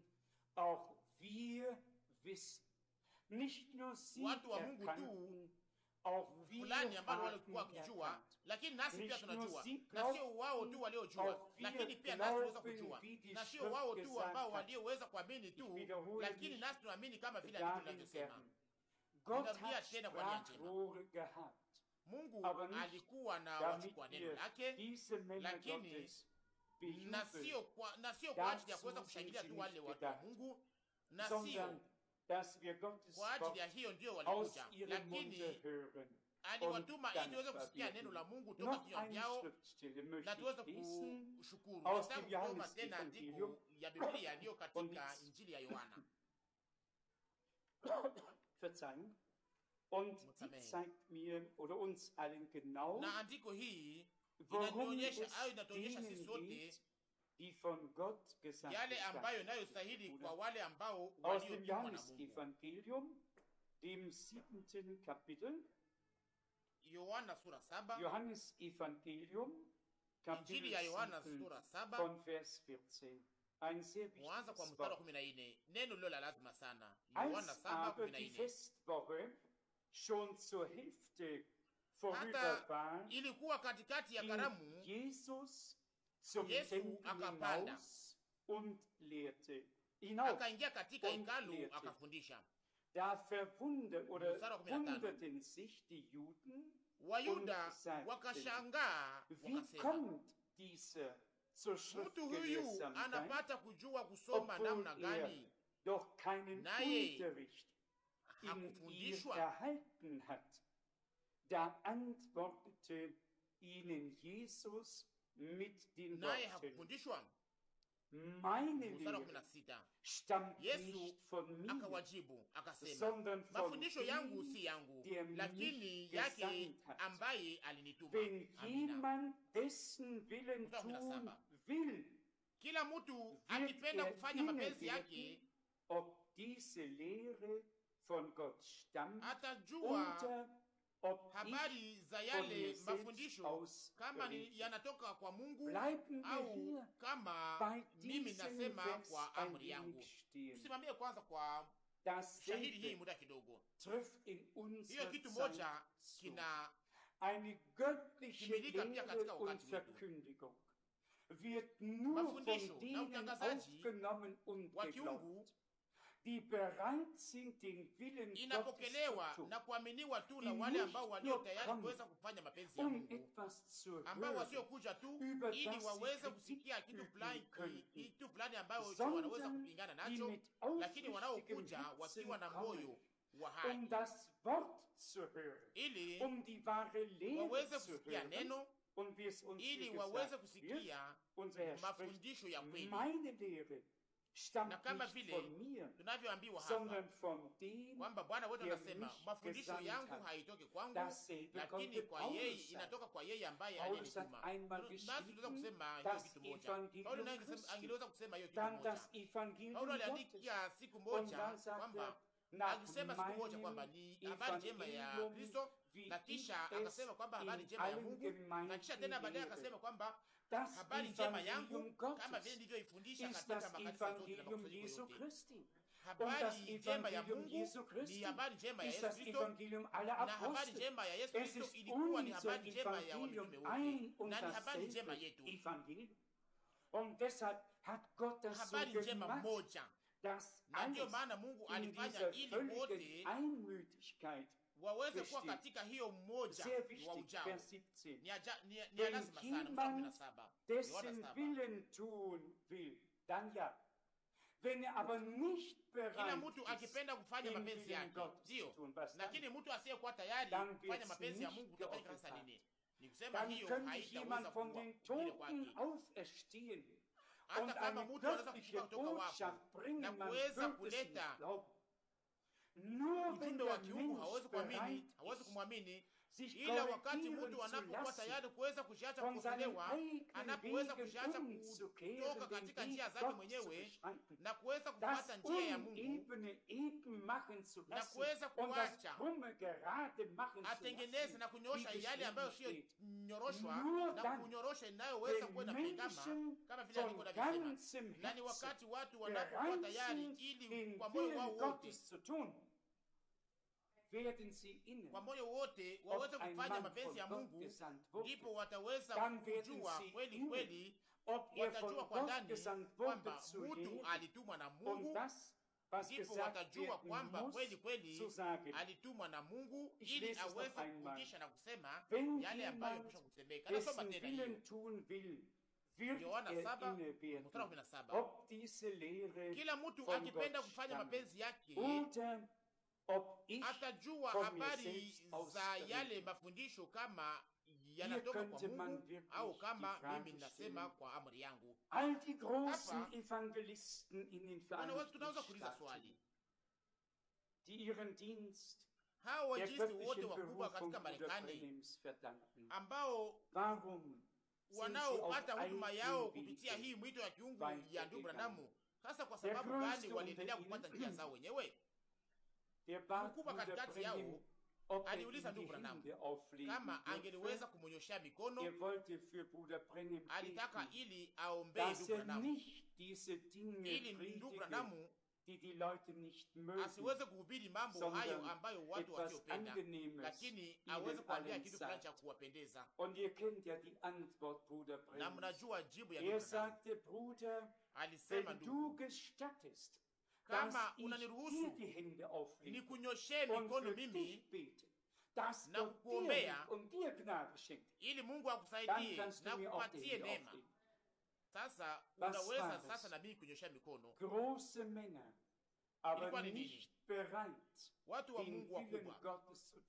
watu wa Mungu tu fulani ambao walikuwa wakijua, lakini nasi pia tunajua, na sio wao tu waliojua, lakini pia nasi tunaweza kujua, na sio wao tu ambao walioweza kuamini tu, lakini nasi tunaamini kama vile andiko linavyosema. Ninarudia tena kwa nia njema, Mungu alikuwa na wachukua neno lake, lakini na sio kwa ajili ya kuweza kushangilia tu wale watu wa Mungu, na sio kwa ajili ya hiyo ndio walikuja, lakini aliwatuma ili tuweze kusikia neno la Mungu toka kinywa vyao na tuweze kushukuru. Nataka kusoma tena andiko ya Biblia iliyo katika Injili ya Yohana. Verzeihen. Und die zeigt mir oder uns allen genau, na andiko hii inatuonyesha au inatuonyesha sisi sote die von Gott gesagt yale ambayo inayostahili kwa wale ambao aus dem Johannes-Evangelium, dem 7. Kapitel. Yohana sura 7. Johannes-Evangelium, Kapitel 7, von Vers 14. Ein sehr wichtiges Wort. Neno lilo la lazima sana. Yohana 7:14. Die Festwoche schon zur Hälfte vorüber war, ilikuwa katikati ya karamu, Jesus zum Yesu Tempel akapanda hinaus und lehrte. Akaingia katika hekalu akafundisha. Da wunderten sich die Juden Wayuda und sagten, wakashangaa, wie wakasema, kommt dieser zur mtu huyu Schriftgelehrsamkeit, anapata kujua kusoma namna gani, doch keinen naye Unterricht in ihr hakufundishwa? erhalten hat? Da antwortete ihnen Jesus mit den Naye Worten, hakufundishwa? meine Mstari wa Lehre 16. stammt Yesu nicht von mir, akawajibu akasema, sondern von mafundisho yangu dem, si yangu, der mich lakini yake gesandt hat. ambaye alinituma. Wenn Amina. jemand dessen Willen Mstari wa tun 17. will, Kila mtu wird akipenda kufanya mapenzi yake innewerden, ob diese Lehre von Gott stammt atajua oder ob habari ich za von yale mir selbst mafundisho aus kama ni berichte. yanatoka kwa Mungu Bleiben wir au hier kama bei mimi diesem nasema Vers kwa ein amri yangu. wenig stehen. Tusimamie kwanza kwa shahidi hii Dasselbe muda kidogo. trifft in Hiyo unserer kitu Zeit moja zu. kina Eine göttliche kimilika pia Lehre katika und wakati wetu. Verkündigung wird nur Mafundisho von na denen utangazaji aufgenommen und wa geglaubt, kiungu die bereit sind, den Willen Gottes inapokelewa zu tun, na kuaminiwa tu na die wale nicht ambao walio nur tayari kommen, kuweza kufanya mapenzi ya um Mungu, etwas zu ambao hören, wasiokuja tu über ili das sie waweze Kritik kusikia kitu fulani, üben könnten, kitu fulani ambayo wanaweza sondern kupingana die nacho, mit lakini wanaokuja aufrichtigem wakiwa Herzen na moyo kommen, wa haki, um das Wort zu hören, ili um die wahre Lehre waweze zu kusikia hören, neno, und wie es uns ili hier waweze gesagt wird, kusikia unser Herr spricht, mafundisho ya kweli. meine Lehre Na stammt kama nicht vile von mir, tunavyoambiwa hapa sondern von dem, kwamba Bwana wetu der anasema mich mafundisho gesandt yangu hat. haitoki kwangu, Dasselbe lakini konnte kwa yeye Paulus sagen. inatoka kwa yeye ambaye Paulus hat aliyenituma. einmal Nasi tunaweza geschrieben, kusema hiyo das kitu moja. Evangelium Paulo naye Christi, angeweza kusema hiyo kitu dann moja. das Evangelium Paulo Gottes. aliandikia siku Und moja dann sagt kwamba nach alisema siku moja kwamba meinem ni habari njema ya Evangelium, Kristo, wie na ich kisha es akasema kwamba habari in njema ya allen Mungu, na kisha tena Gemeinden baadaye lehre. akasema kwamba Das habari njema Evangelium yangu kama Gottes vile nilivyoifundisha ist katika das makanisa zote na Evangelium makusanyiko Jesu yote. Christi. Und das Habari njema ya Evangelium Mungu Jesu ni Christi habari njema ya ist Yesu das Kristo, Evangelium aller na habari Apostel. njema ya Yesu Es Kristo ist ilikuwa ni unser habari njema ya Evangelium, wamitume wote, ein und na ni habari njema dasselbe yetu, Evangelium. Und deshalb hat Gott das so habari njema gemacht, moja. dass Na ndiyo alles maana Mungu in alifanya dieser ili völligen wote Einmütigkeit waweze kuwa besteht. katika hiyo mmoja Sehr wa wichtig, ujao. Vers 17. Ni ya Wenn lazima sana. Mstari wa jemand 17. dessen Yohana 7. Willen tun will, dann ja. Wenn er aber nicht Kila bereit mtu ist, akipenda kufanya den mapenzi Willen yake, Gottes zu ndio, tun, was dann? lakini mtu asiyekuwa tayari Dann kufanya wird's mapenzi ya nicht Mungu utafanya kanisa geoffenbart. nini? Ni kusema Dann hiyo könnte haitaweza jemand kuwa von den kuhubiri Toten kwake. auferstehen Hata und kama eine mtu anaweza göttliche kufuka kutoka wafu Botschaft bringen, na man kuweza wird es nicht kuleta glauben. Nur wenn ujumbe wa der kiungu hawezi Mensch kuamini, bereit hawezi ist, kumwamini, sich ila wakati korrigieren mtu zu anapokuwa lassen, tayari kuweza kushiacha von seinen kukosolewa, eigenen anapoweza Wegen kushiacha umzukehren, kutoka den katika Weg njia zake Gottes zu mwenyewe beschreiten, na kuweza das kufuata njia ya Mungu Unebene eben machen zu na lassen kuweza und das kuacha Krumme gerade machen zu atengeneze lassen, na kunyosha wie yale ambayo geschrieben sio steht. nyoroshwa Nur na dann, kunyorosha inayoweza kuwa wenn inapingama, Menschen kama vile andiko von linavyosema. ganzem Na ni Herzen wakati watu wanapokuwa bereit tayari sind, ili den kwa moyo wao Willen wote, Gottes zu tun, werden sie innen, kwa moyo wote ob waweze ein kufanya Mann mapenzi von ya Gott Mungu, gesandt wurde, ndipo wataweza dann werden kujua sie kweli innen, kweli, ob er von watajua kwa Gott ndani gesandt wurde kwamba zu mtu lehren alitumwa na und Mungu, das, was ndipo gesagt watajua werden kwamba muss, kweli zu kweli sagen. alitumwa na Mungu Ich ili lese es noch aweze einmal. kufundisha na kusema Wenn yale ambayo jemand yamekwisha kusemeka. Nasoma dessen tena hiyo Willen tun will, wird Yohana er 7 innewerden, mstari wa 17. ob diese Lehre Kila mtu von akipenda Gott kufanya stammt mapenzi yake oder atajua habari za yale mafundisho kama yanatoka kwa Mungu au kama mimi ninasema kwa amri yangu. Hapa tunaweza kuuliza swali, hao wainjilisti wote wakubwa katika Marekani ambao wanaopata huduma yao kupitia hii mwito ya kiungu ya ndugu Branham, sasa kwa sababu gani waliendelea kupata njia zao wenyewe? Mkubwa katikati yao aliuliza ndugu Branham kama angeliweza kumonyoshea mikono. Alitaka ili aombee ndugu Branham, ili ndugu Branham asiweze kuhubiri mambo hayo ambayo watu wasiopenda, lakini aweze kuambia kitu fulani cha kuwapendeza. Na mnajua jibu ya ndugu Branham. Alisema, ndugu, kama unaniruhusu nikunyoshe mikono mimi na kukuombea ili Mungu akusaidie na kupatie neema, sasa unaweza sasa na mimi kunyosha mikono. Ilikuwa ni nini? Watu wa Mungu wakubwa,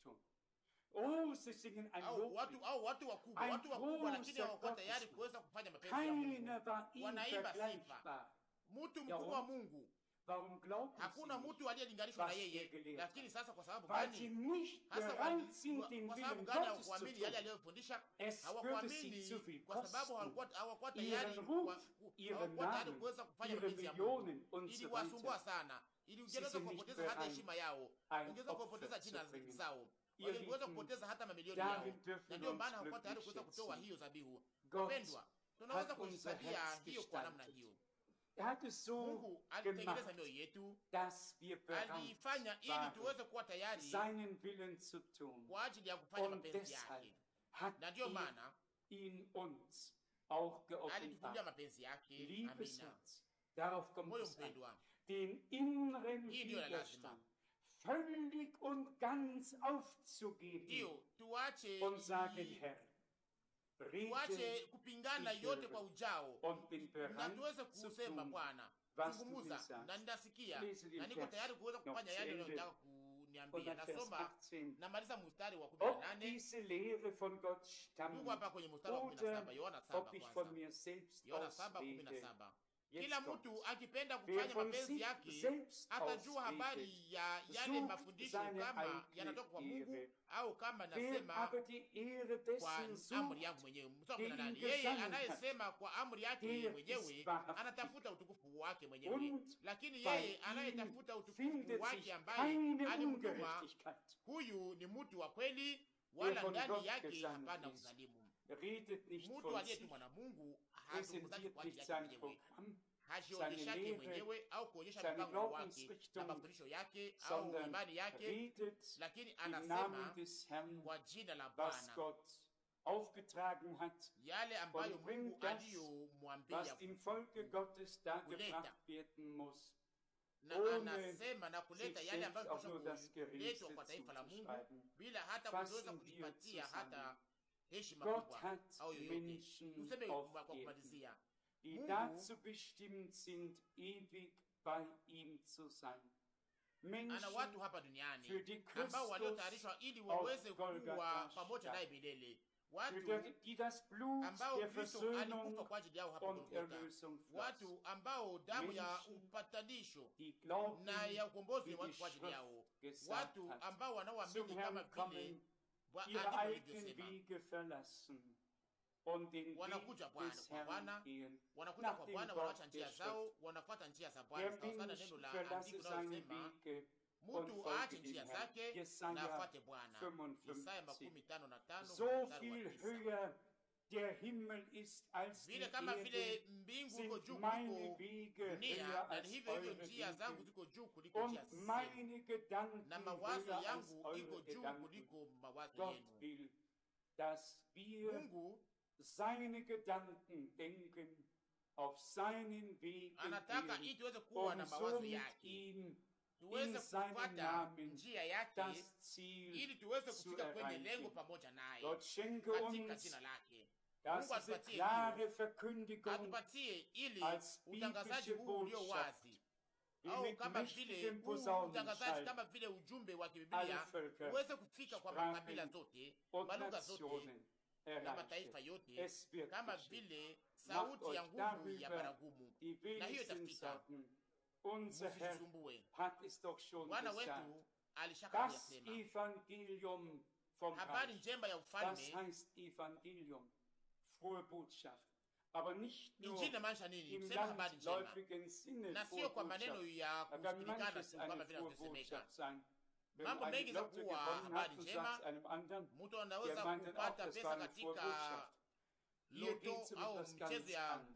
watu wakubwa, lakini hawakuwa tayari kuweza kufanya mapenzi ya Mungu. Wanaimba sifa. Mtu mkubwa wa Mungu, hakuna mtu aliyelinganishwa na yeye. Lakini sasa kwa sababu gani? Hasa kwa sababu gani hawakuamini yale aliyofundisha? Hawakuamini kwa sababu hawakuwa tayari kuweza kufanya mapenzi ya Mungu. Iliwasumbua sana. Iliweza kupoteza hata heshima yao, ungeweza kupoteza jina zao, wangeweza kupoteza hata mamilioni yao, na ndio maana hawakuwa tayari kuweza kutoa hiyo dhabihu. Wapendwa, tunaweza kuhesabia hiyo kwa namna hiyo. Mungu alitengeneza mioyo yetu, aliifanya ili tuweze kuwa tayari kwa ajili ya kufanya mapenzi yake, na ndio maana alitufunulia mapenzi yake. Amina. Moyo mpendwa, hii ndiyo lazima, ndiyo tuache kupingana yote kwa ujao, na tuweze kusema Bwana, zungumuza na nitasikia, na niko tayari kuweza kufanya yale unayotaka kuniambia. Nasoma na maliza mstari wa 18. Tuko hapa kwenye mstari wa 17, Yohana 7 kwanza. Yohana 7:17. Kila mtu akipenda kufanya mapenzi yake atajua habari ya yale mafundisho kama yanatoka kwa Mungu au kama nasema kwa amri yangu mwenyewe. Yeye anayesema kwa amri yake mwenyewe anatafuta utukufu wake mwenyewe, lakini yeye anayetafuta utukufu wake ambaye alimtuma, huyu ni mtu wa kweli, wala ndani yake hapana udhalimu. Mtu aliyetumwa na Mungu hazungumzaki kwa ajili yake mwenyewe, hajionyeshake mwenyewe au kuonyesha mpango wake na mafundisho yake au imani yake, lakini anasema kwa jina la Bwana yale ambayo Mungu aliyomwambia kuleta, na anasema na kuleta yale ambayo kuletwa kwa taifa la Mungu bila hata kuweza kujipatia hata heshima kubwa au yoyote. Tuseme kwa kumalizia, die dazu bestimmt sind, ewig bei ihm zu sein. Ana watu hapa duniani ambao waliotayarishwa ili waweze kuwa pamoja naye milele, watu ambao Kristo alikufa kwa ajili yao hapa Golgotha, watu ambao damu ya upatanisho na ya ukombozi kwa ajili yao, watu ambao wanaoamini kama vile andiko lilivyosema. Wanakuja Bwana kwa Bwana, wanakuja kwa Bwana, wanaacha njia zao, wanafuata njia za Bwana. Sawasawa na neno la andiko linalosema mtu aache njia zake na afuate Bwana. Isaya 55:9. Vile kama vile mbingu iko juu kuliko dunia, na hivyo hivyo njia zangu ziko juu kuliko njia zenu, na mawazo yangu iko juu kuliko mawazo yenu. Mungu anataka ili tuweze kuwa na mawazo yake, tuweze kufuata njia yake, ili tuweze kufika kwenye lengo pamoja naye katika jina lake. Mungu atupatie ili utangazaji huu ulio wazi au kama vile utangazaji, kama vile ujumbe wa Biblia uweze kufika kwa makabila zote, malugha zote na mataifa yote, kama vile sauti ya nguvu ya baragumu. Na hiyo itafika. Msisumbue. Bwana wetu alishaka sema habari njema ya ufalme. Injili inamaanisha nini? Kusema habari njema, na sio kwa maneno ya kusikilikana tu kama vile tunasemeka. Mambo mengi za kuwa habari njema, mtu anaweza kupata pesa katika loto au mchezo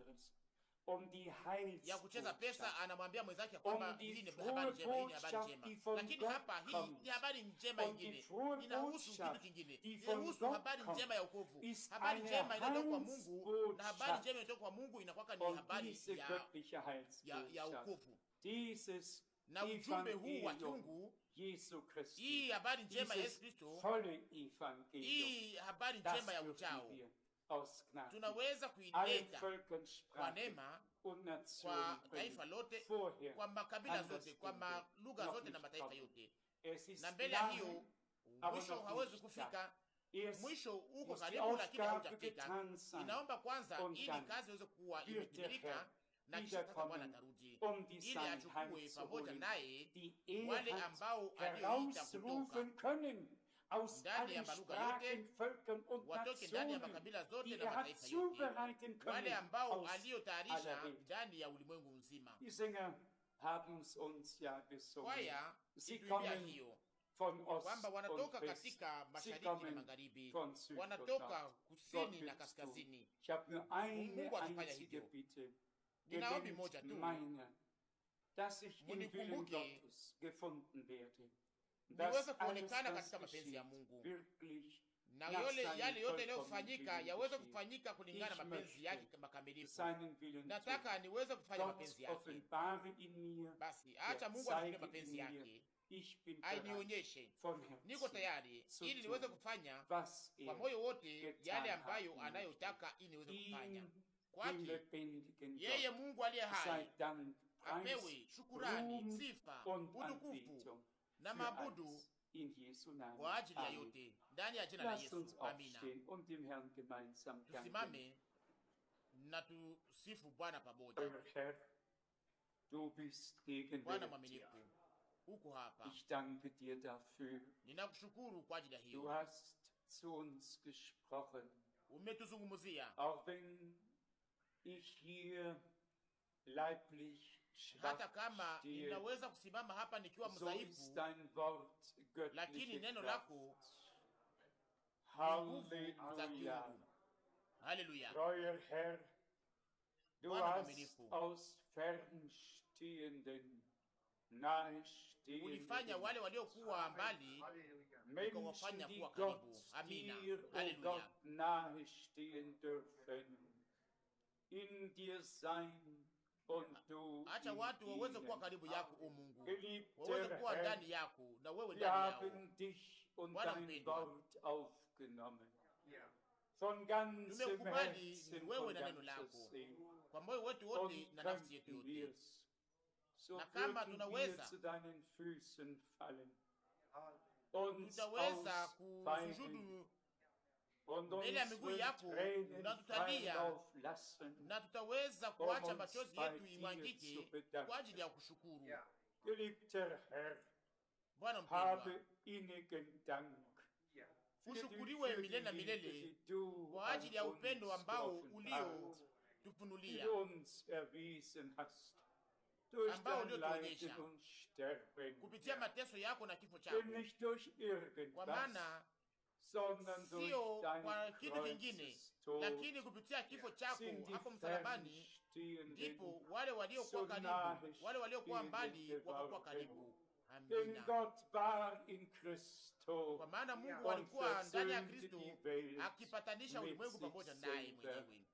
ya kucheza pesa, anamwambia mwenzake kwamba hii ni habari njema, hii ni habari njema. Lakini hapa hii ni habari njema nyingine, inahusu kitu kingine, inahusu habari njema ya wokovu. Habari njema inatoka kwa Mungu, na habari njema inatoka kwa Mungu inakuwa ni habari ya wokovu. Na ujumbe huu wa kiungu, hii habari njema ya Yesu Kristo, hii habari njema ya ujao, tunaweza kuileta kwa neema kwa taifa lote, kwa makabila zote, kwa malugha zote na mataifa yote. Na mbele ya hiyo mwisho hawezi kufika. Mwisho uko karibu, lakini haujafika. Inaomba kwanza ili kazi iweze kuwa imetimilika, na kisha sasa Bwana atarudi ili achukue pamoja naye wale ambao alioita kutoka ndani ya malugha yote, watoke ndani ya makabila zote na mataifa yote, wale ambao aliotayarisha ndani ya ulimwengu mzima. Kwaya ituimbia hiyo kwamba wanatoka katika mashariki na magharibi, wanatoka kusini na kaskazini. Mungu atufanya hivyo. Nina ombi moja tu, munikumbuke niweze kuonekana katika mapenzi ya Mungu, na yale yote yanayofanyika yaweze kufanyika kulingana na mapenzi yake makamilifu. Nataka niweze kufanya mapenzi yake. Basi acha Mungu anifunue mapenzi yake, ainionyeshe. Niko tayari ili niweze kufanya kwa moyo wote yale ambayo anayotaka ili niweze kufanya kwake yeye. Mungu aliye hai apewe shukurani, sifa, utukufu na mabudu kwa ajili ya yote ndani ya jina la Yesu. Amina. Tusimame na tusifu Bwana pamoja. Bwana mwaminifu, uko hapa. Ninakushukuru kwa ajili ya hiyo. Umetuzungumzia hata kama ninaweza kusimama hapa nikiwa mdhaifu, lakini neno lako ni nguvu za kiungu. Haleluya. Bwana mwaminifu, ulifanya wale waliokuwa mbali ukawafanya kuwa karibu. Amina. Haleluya. Acha watu waweze kuwa karibu yako, o Mungu, waweze kuwa ndani yako na wewe ndani yao. Bwana mpendwa, tumekubali wewe na neno lako kwa moyo wetu wote na nafsi yetu yote, na kama tunaweza tutaweza kusujudu mbele ya miguu yako na tutalia, na tutaweza kuacha machozi yetu imwangike kwa ajili ya kushukuru. Bwana mpendwa, ushukuriwe milele na milele kwa ajili ya upendo ambao ulio tufunulia, ambao uliotuonyesha kupitia mateso yako na kifo chako, kwa maana sio kwa kitu kingine, lakini kupitia kifo chako hapo msalabani ndipo wale waliokuwa karibu, wale waliokuwa mbali wakakuwa karibu. Amina. Kwa maana Mungu alikuwa ndani ya Kristo akipatanisha ulimwengu pamoja naye mwenyewe.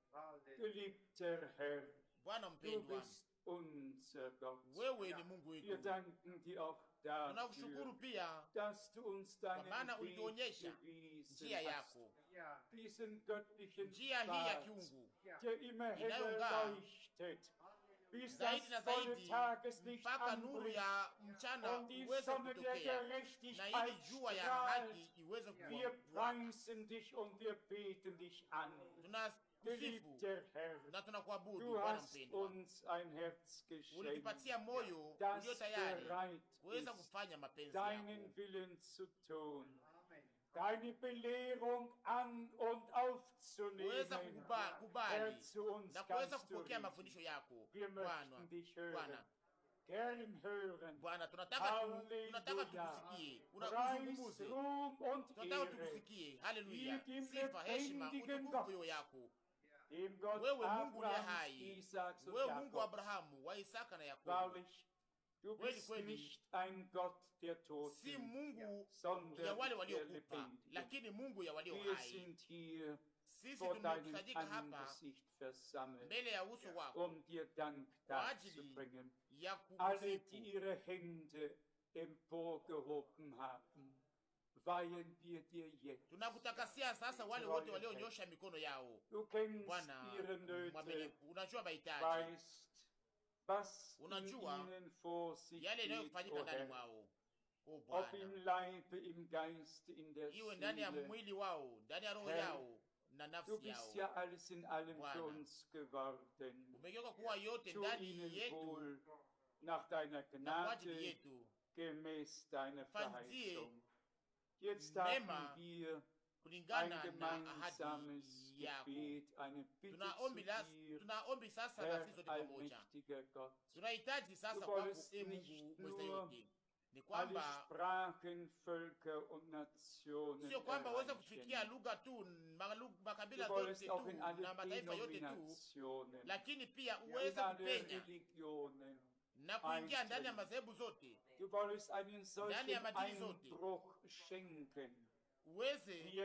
Bwana mpendwa, wewe ni Mungu wetu. Tunakushukuru pia kwa maana ulituonyesha njia yako, njia hii ya kiungu inayong'aa, zaidi na zaidi mpaka nuru ya mchana iweze kutokea na ili jua ya haki iweze kuwaka. Tunakusifu na tunakuabudu Bwana mpendwa, ulitupatia moyo ulio tayari kuweza kufanya mapenzi yako. Deine Belehrung an und aufzunehmen, kuweza kukubali na kuweza kupokea mafundisho yako Bwana. Tunataka tukusikie, unazungumze, tunataka tukusikie. Haleluya, sifa, heshima, utukufu yako wewe, Mungu uliye hai, wewe Mungu wa Abrahamu, wa Isaka na Yakobo. Kweli si Mungu ya wale waliokufa, lakini Mungu ya walio hai. Sisi tumekusanyika hapa mbele ya uso wako kwa ajili ya kukusifu. Tunakutakasia sasa wale wote walionyosha mikono yao. Bwana mwaminifu, unajua mahitaji, unajua yale yanayofanyika ndani mwao. Bwana, iwe ndani ya mwili wao, ndani ya roho yao na nafsi yao. Bwana, umegeuka kuwa yote ndani yetu na kwa ajili yetu. Fanzie mema kulingana na ahadi yako. Tunaombi sasa na sisi sote pamoja. Tunahitaji sasa kwako, Mungu mweza yote, ni kwamba sio kwamba uweze kufikia lugha tu, makabila zote tu na mataifa yote tu, lakini pia uweze kupenya na kuingia ndani ya madhehebu zote, ndani ya madini zote, uweze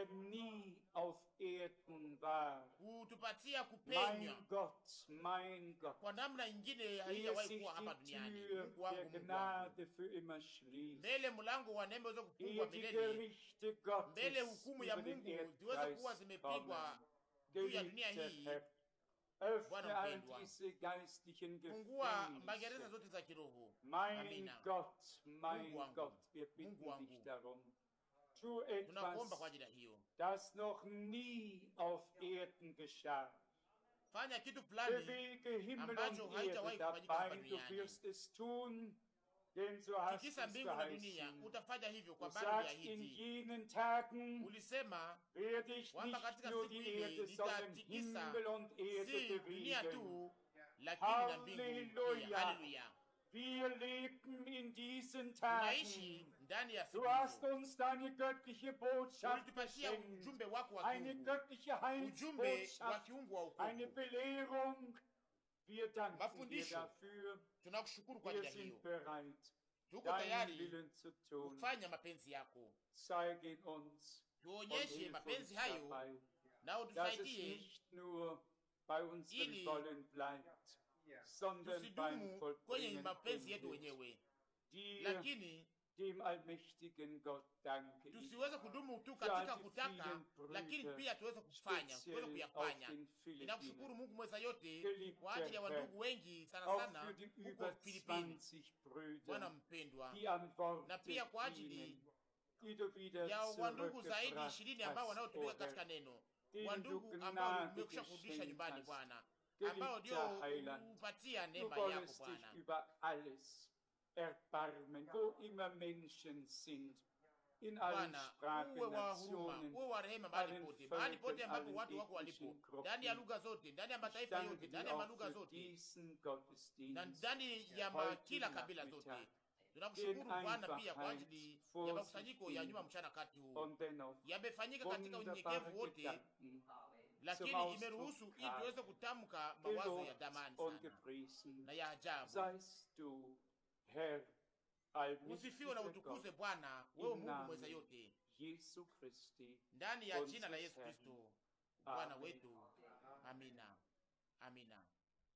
kutupatia kupenywa kwa namna ingine haijawahi kuwa hapa duniani. Mungu wangu, mbele mlango wa neema uweze kufungwa milele, mbele hukumu ya Mungu ziweze kuwa zimepigwa juu ya dunia hii. Bwana mpendwa, fungua magereza zote za kiroho. Amina. Mungu wangu, Mungu wangu, tunakuomba kwa ajili ya hiyo. Fanya kitu fulani ambacho haijawahi kufanyika hapa duniani. Tikisa mbingu na dunia, utafanya hivyo kwa bado ya hiti. Ulisema kwamba katika siku ile nitatikisa si dunia tu, lakini na mbingu pia. Haleluya. Tunaishi ndani ya siku hizo. Ulitupatia ujumbe wako wa kiungu, ujumbe wa kiungu wa ukovu, mafundisho. Tunakushukuru kwa ajili ya hiyo. Tuko tayari kufanya mapenzi yako. Tuonyeshe mapenzi hayo na utusaidie ili tusidumu kwenye mapenzi yetu wenyewe, lakini tusiweze kudumu tu katika kutaka, lakini pia tuweze kufanya, tuweze kuyafanya. Ninakushukuru Mungu mweza yote kwa ajili ya wandugu wengi sana sana huko Filipini, Bwana mpendwa, na pia kwa ajili ya wandugu zaidi 20 ambao wanaotumika katika neno, wandugu ambao umekwisha kurudisha nyumbani Bwana, ambao ndio upatia neema yako Bwana. Bwana, uwe wa huruma, uwe wa rehema mahali pote ambapo watu wako walipo, ndani ya lugha zote, ndani ya mataifa yote, ndani ya malugha zote, na ndani ya kila kabila zote. Tunakushukuru Bwana pia kwa ajili ya makusanyiko ya nyuma mchana kati huu. Yamefanyika katika unyenyekevu wote, lakini imeruhusu ili tuweze kutamka mawazo ya damani sana na ya ajabu. Usifiwe na utukuze Bwana, wewe Mungu mweza yote, ndani ya jina la Yesu Kristo Bwana wetu. Amina. Amina.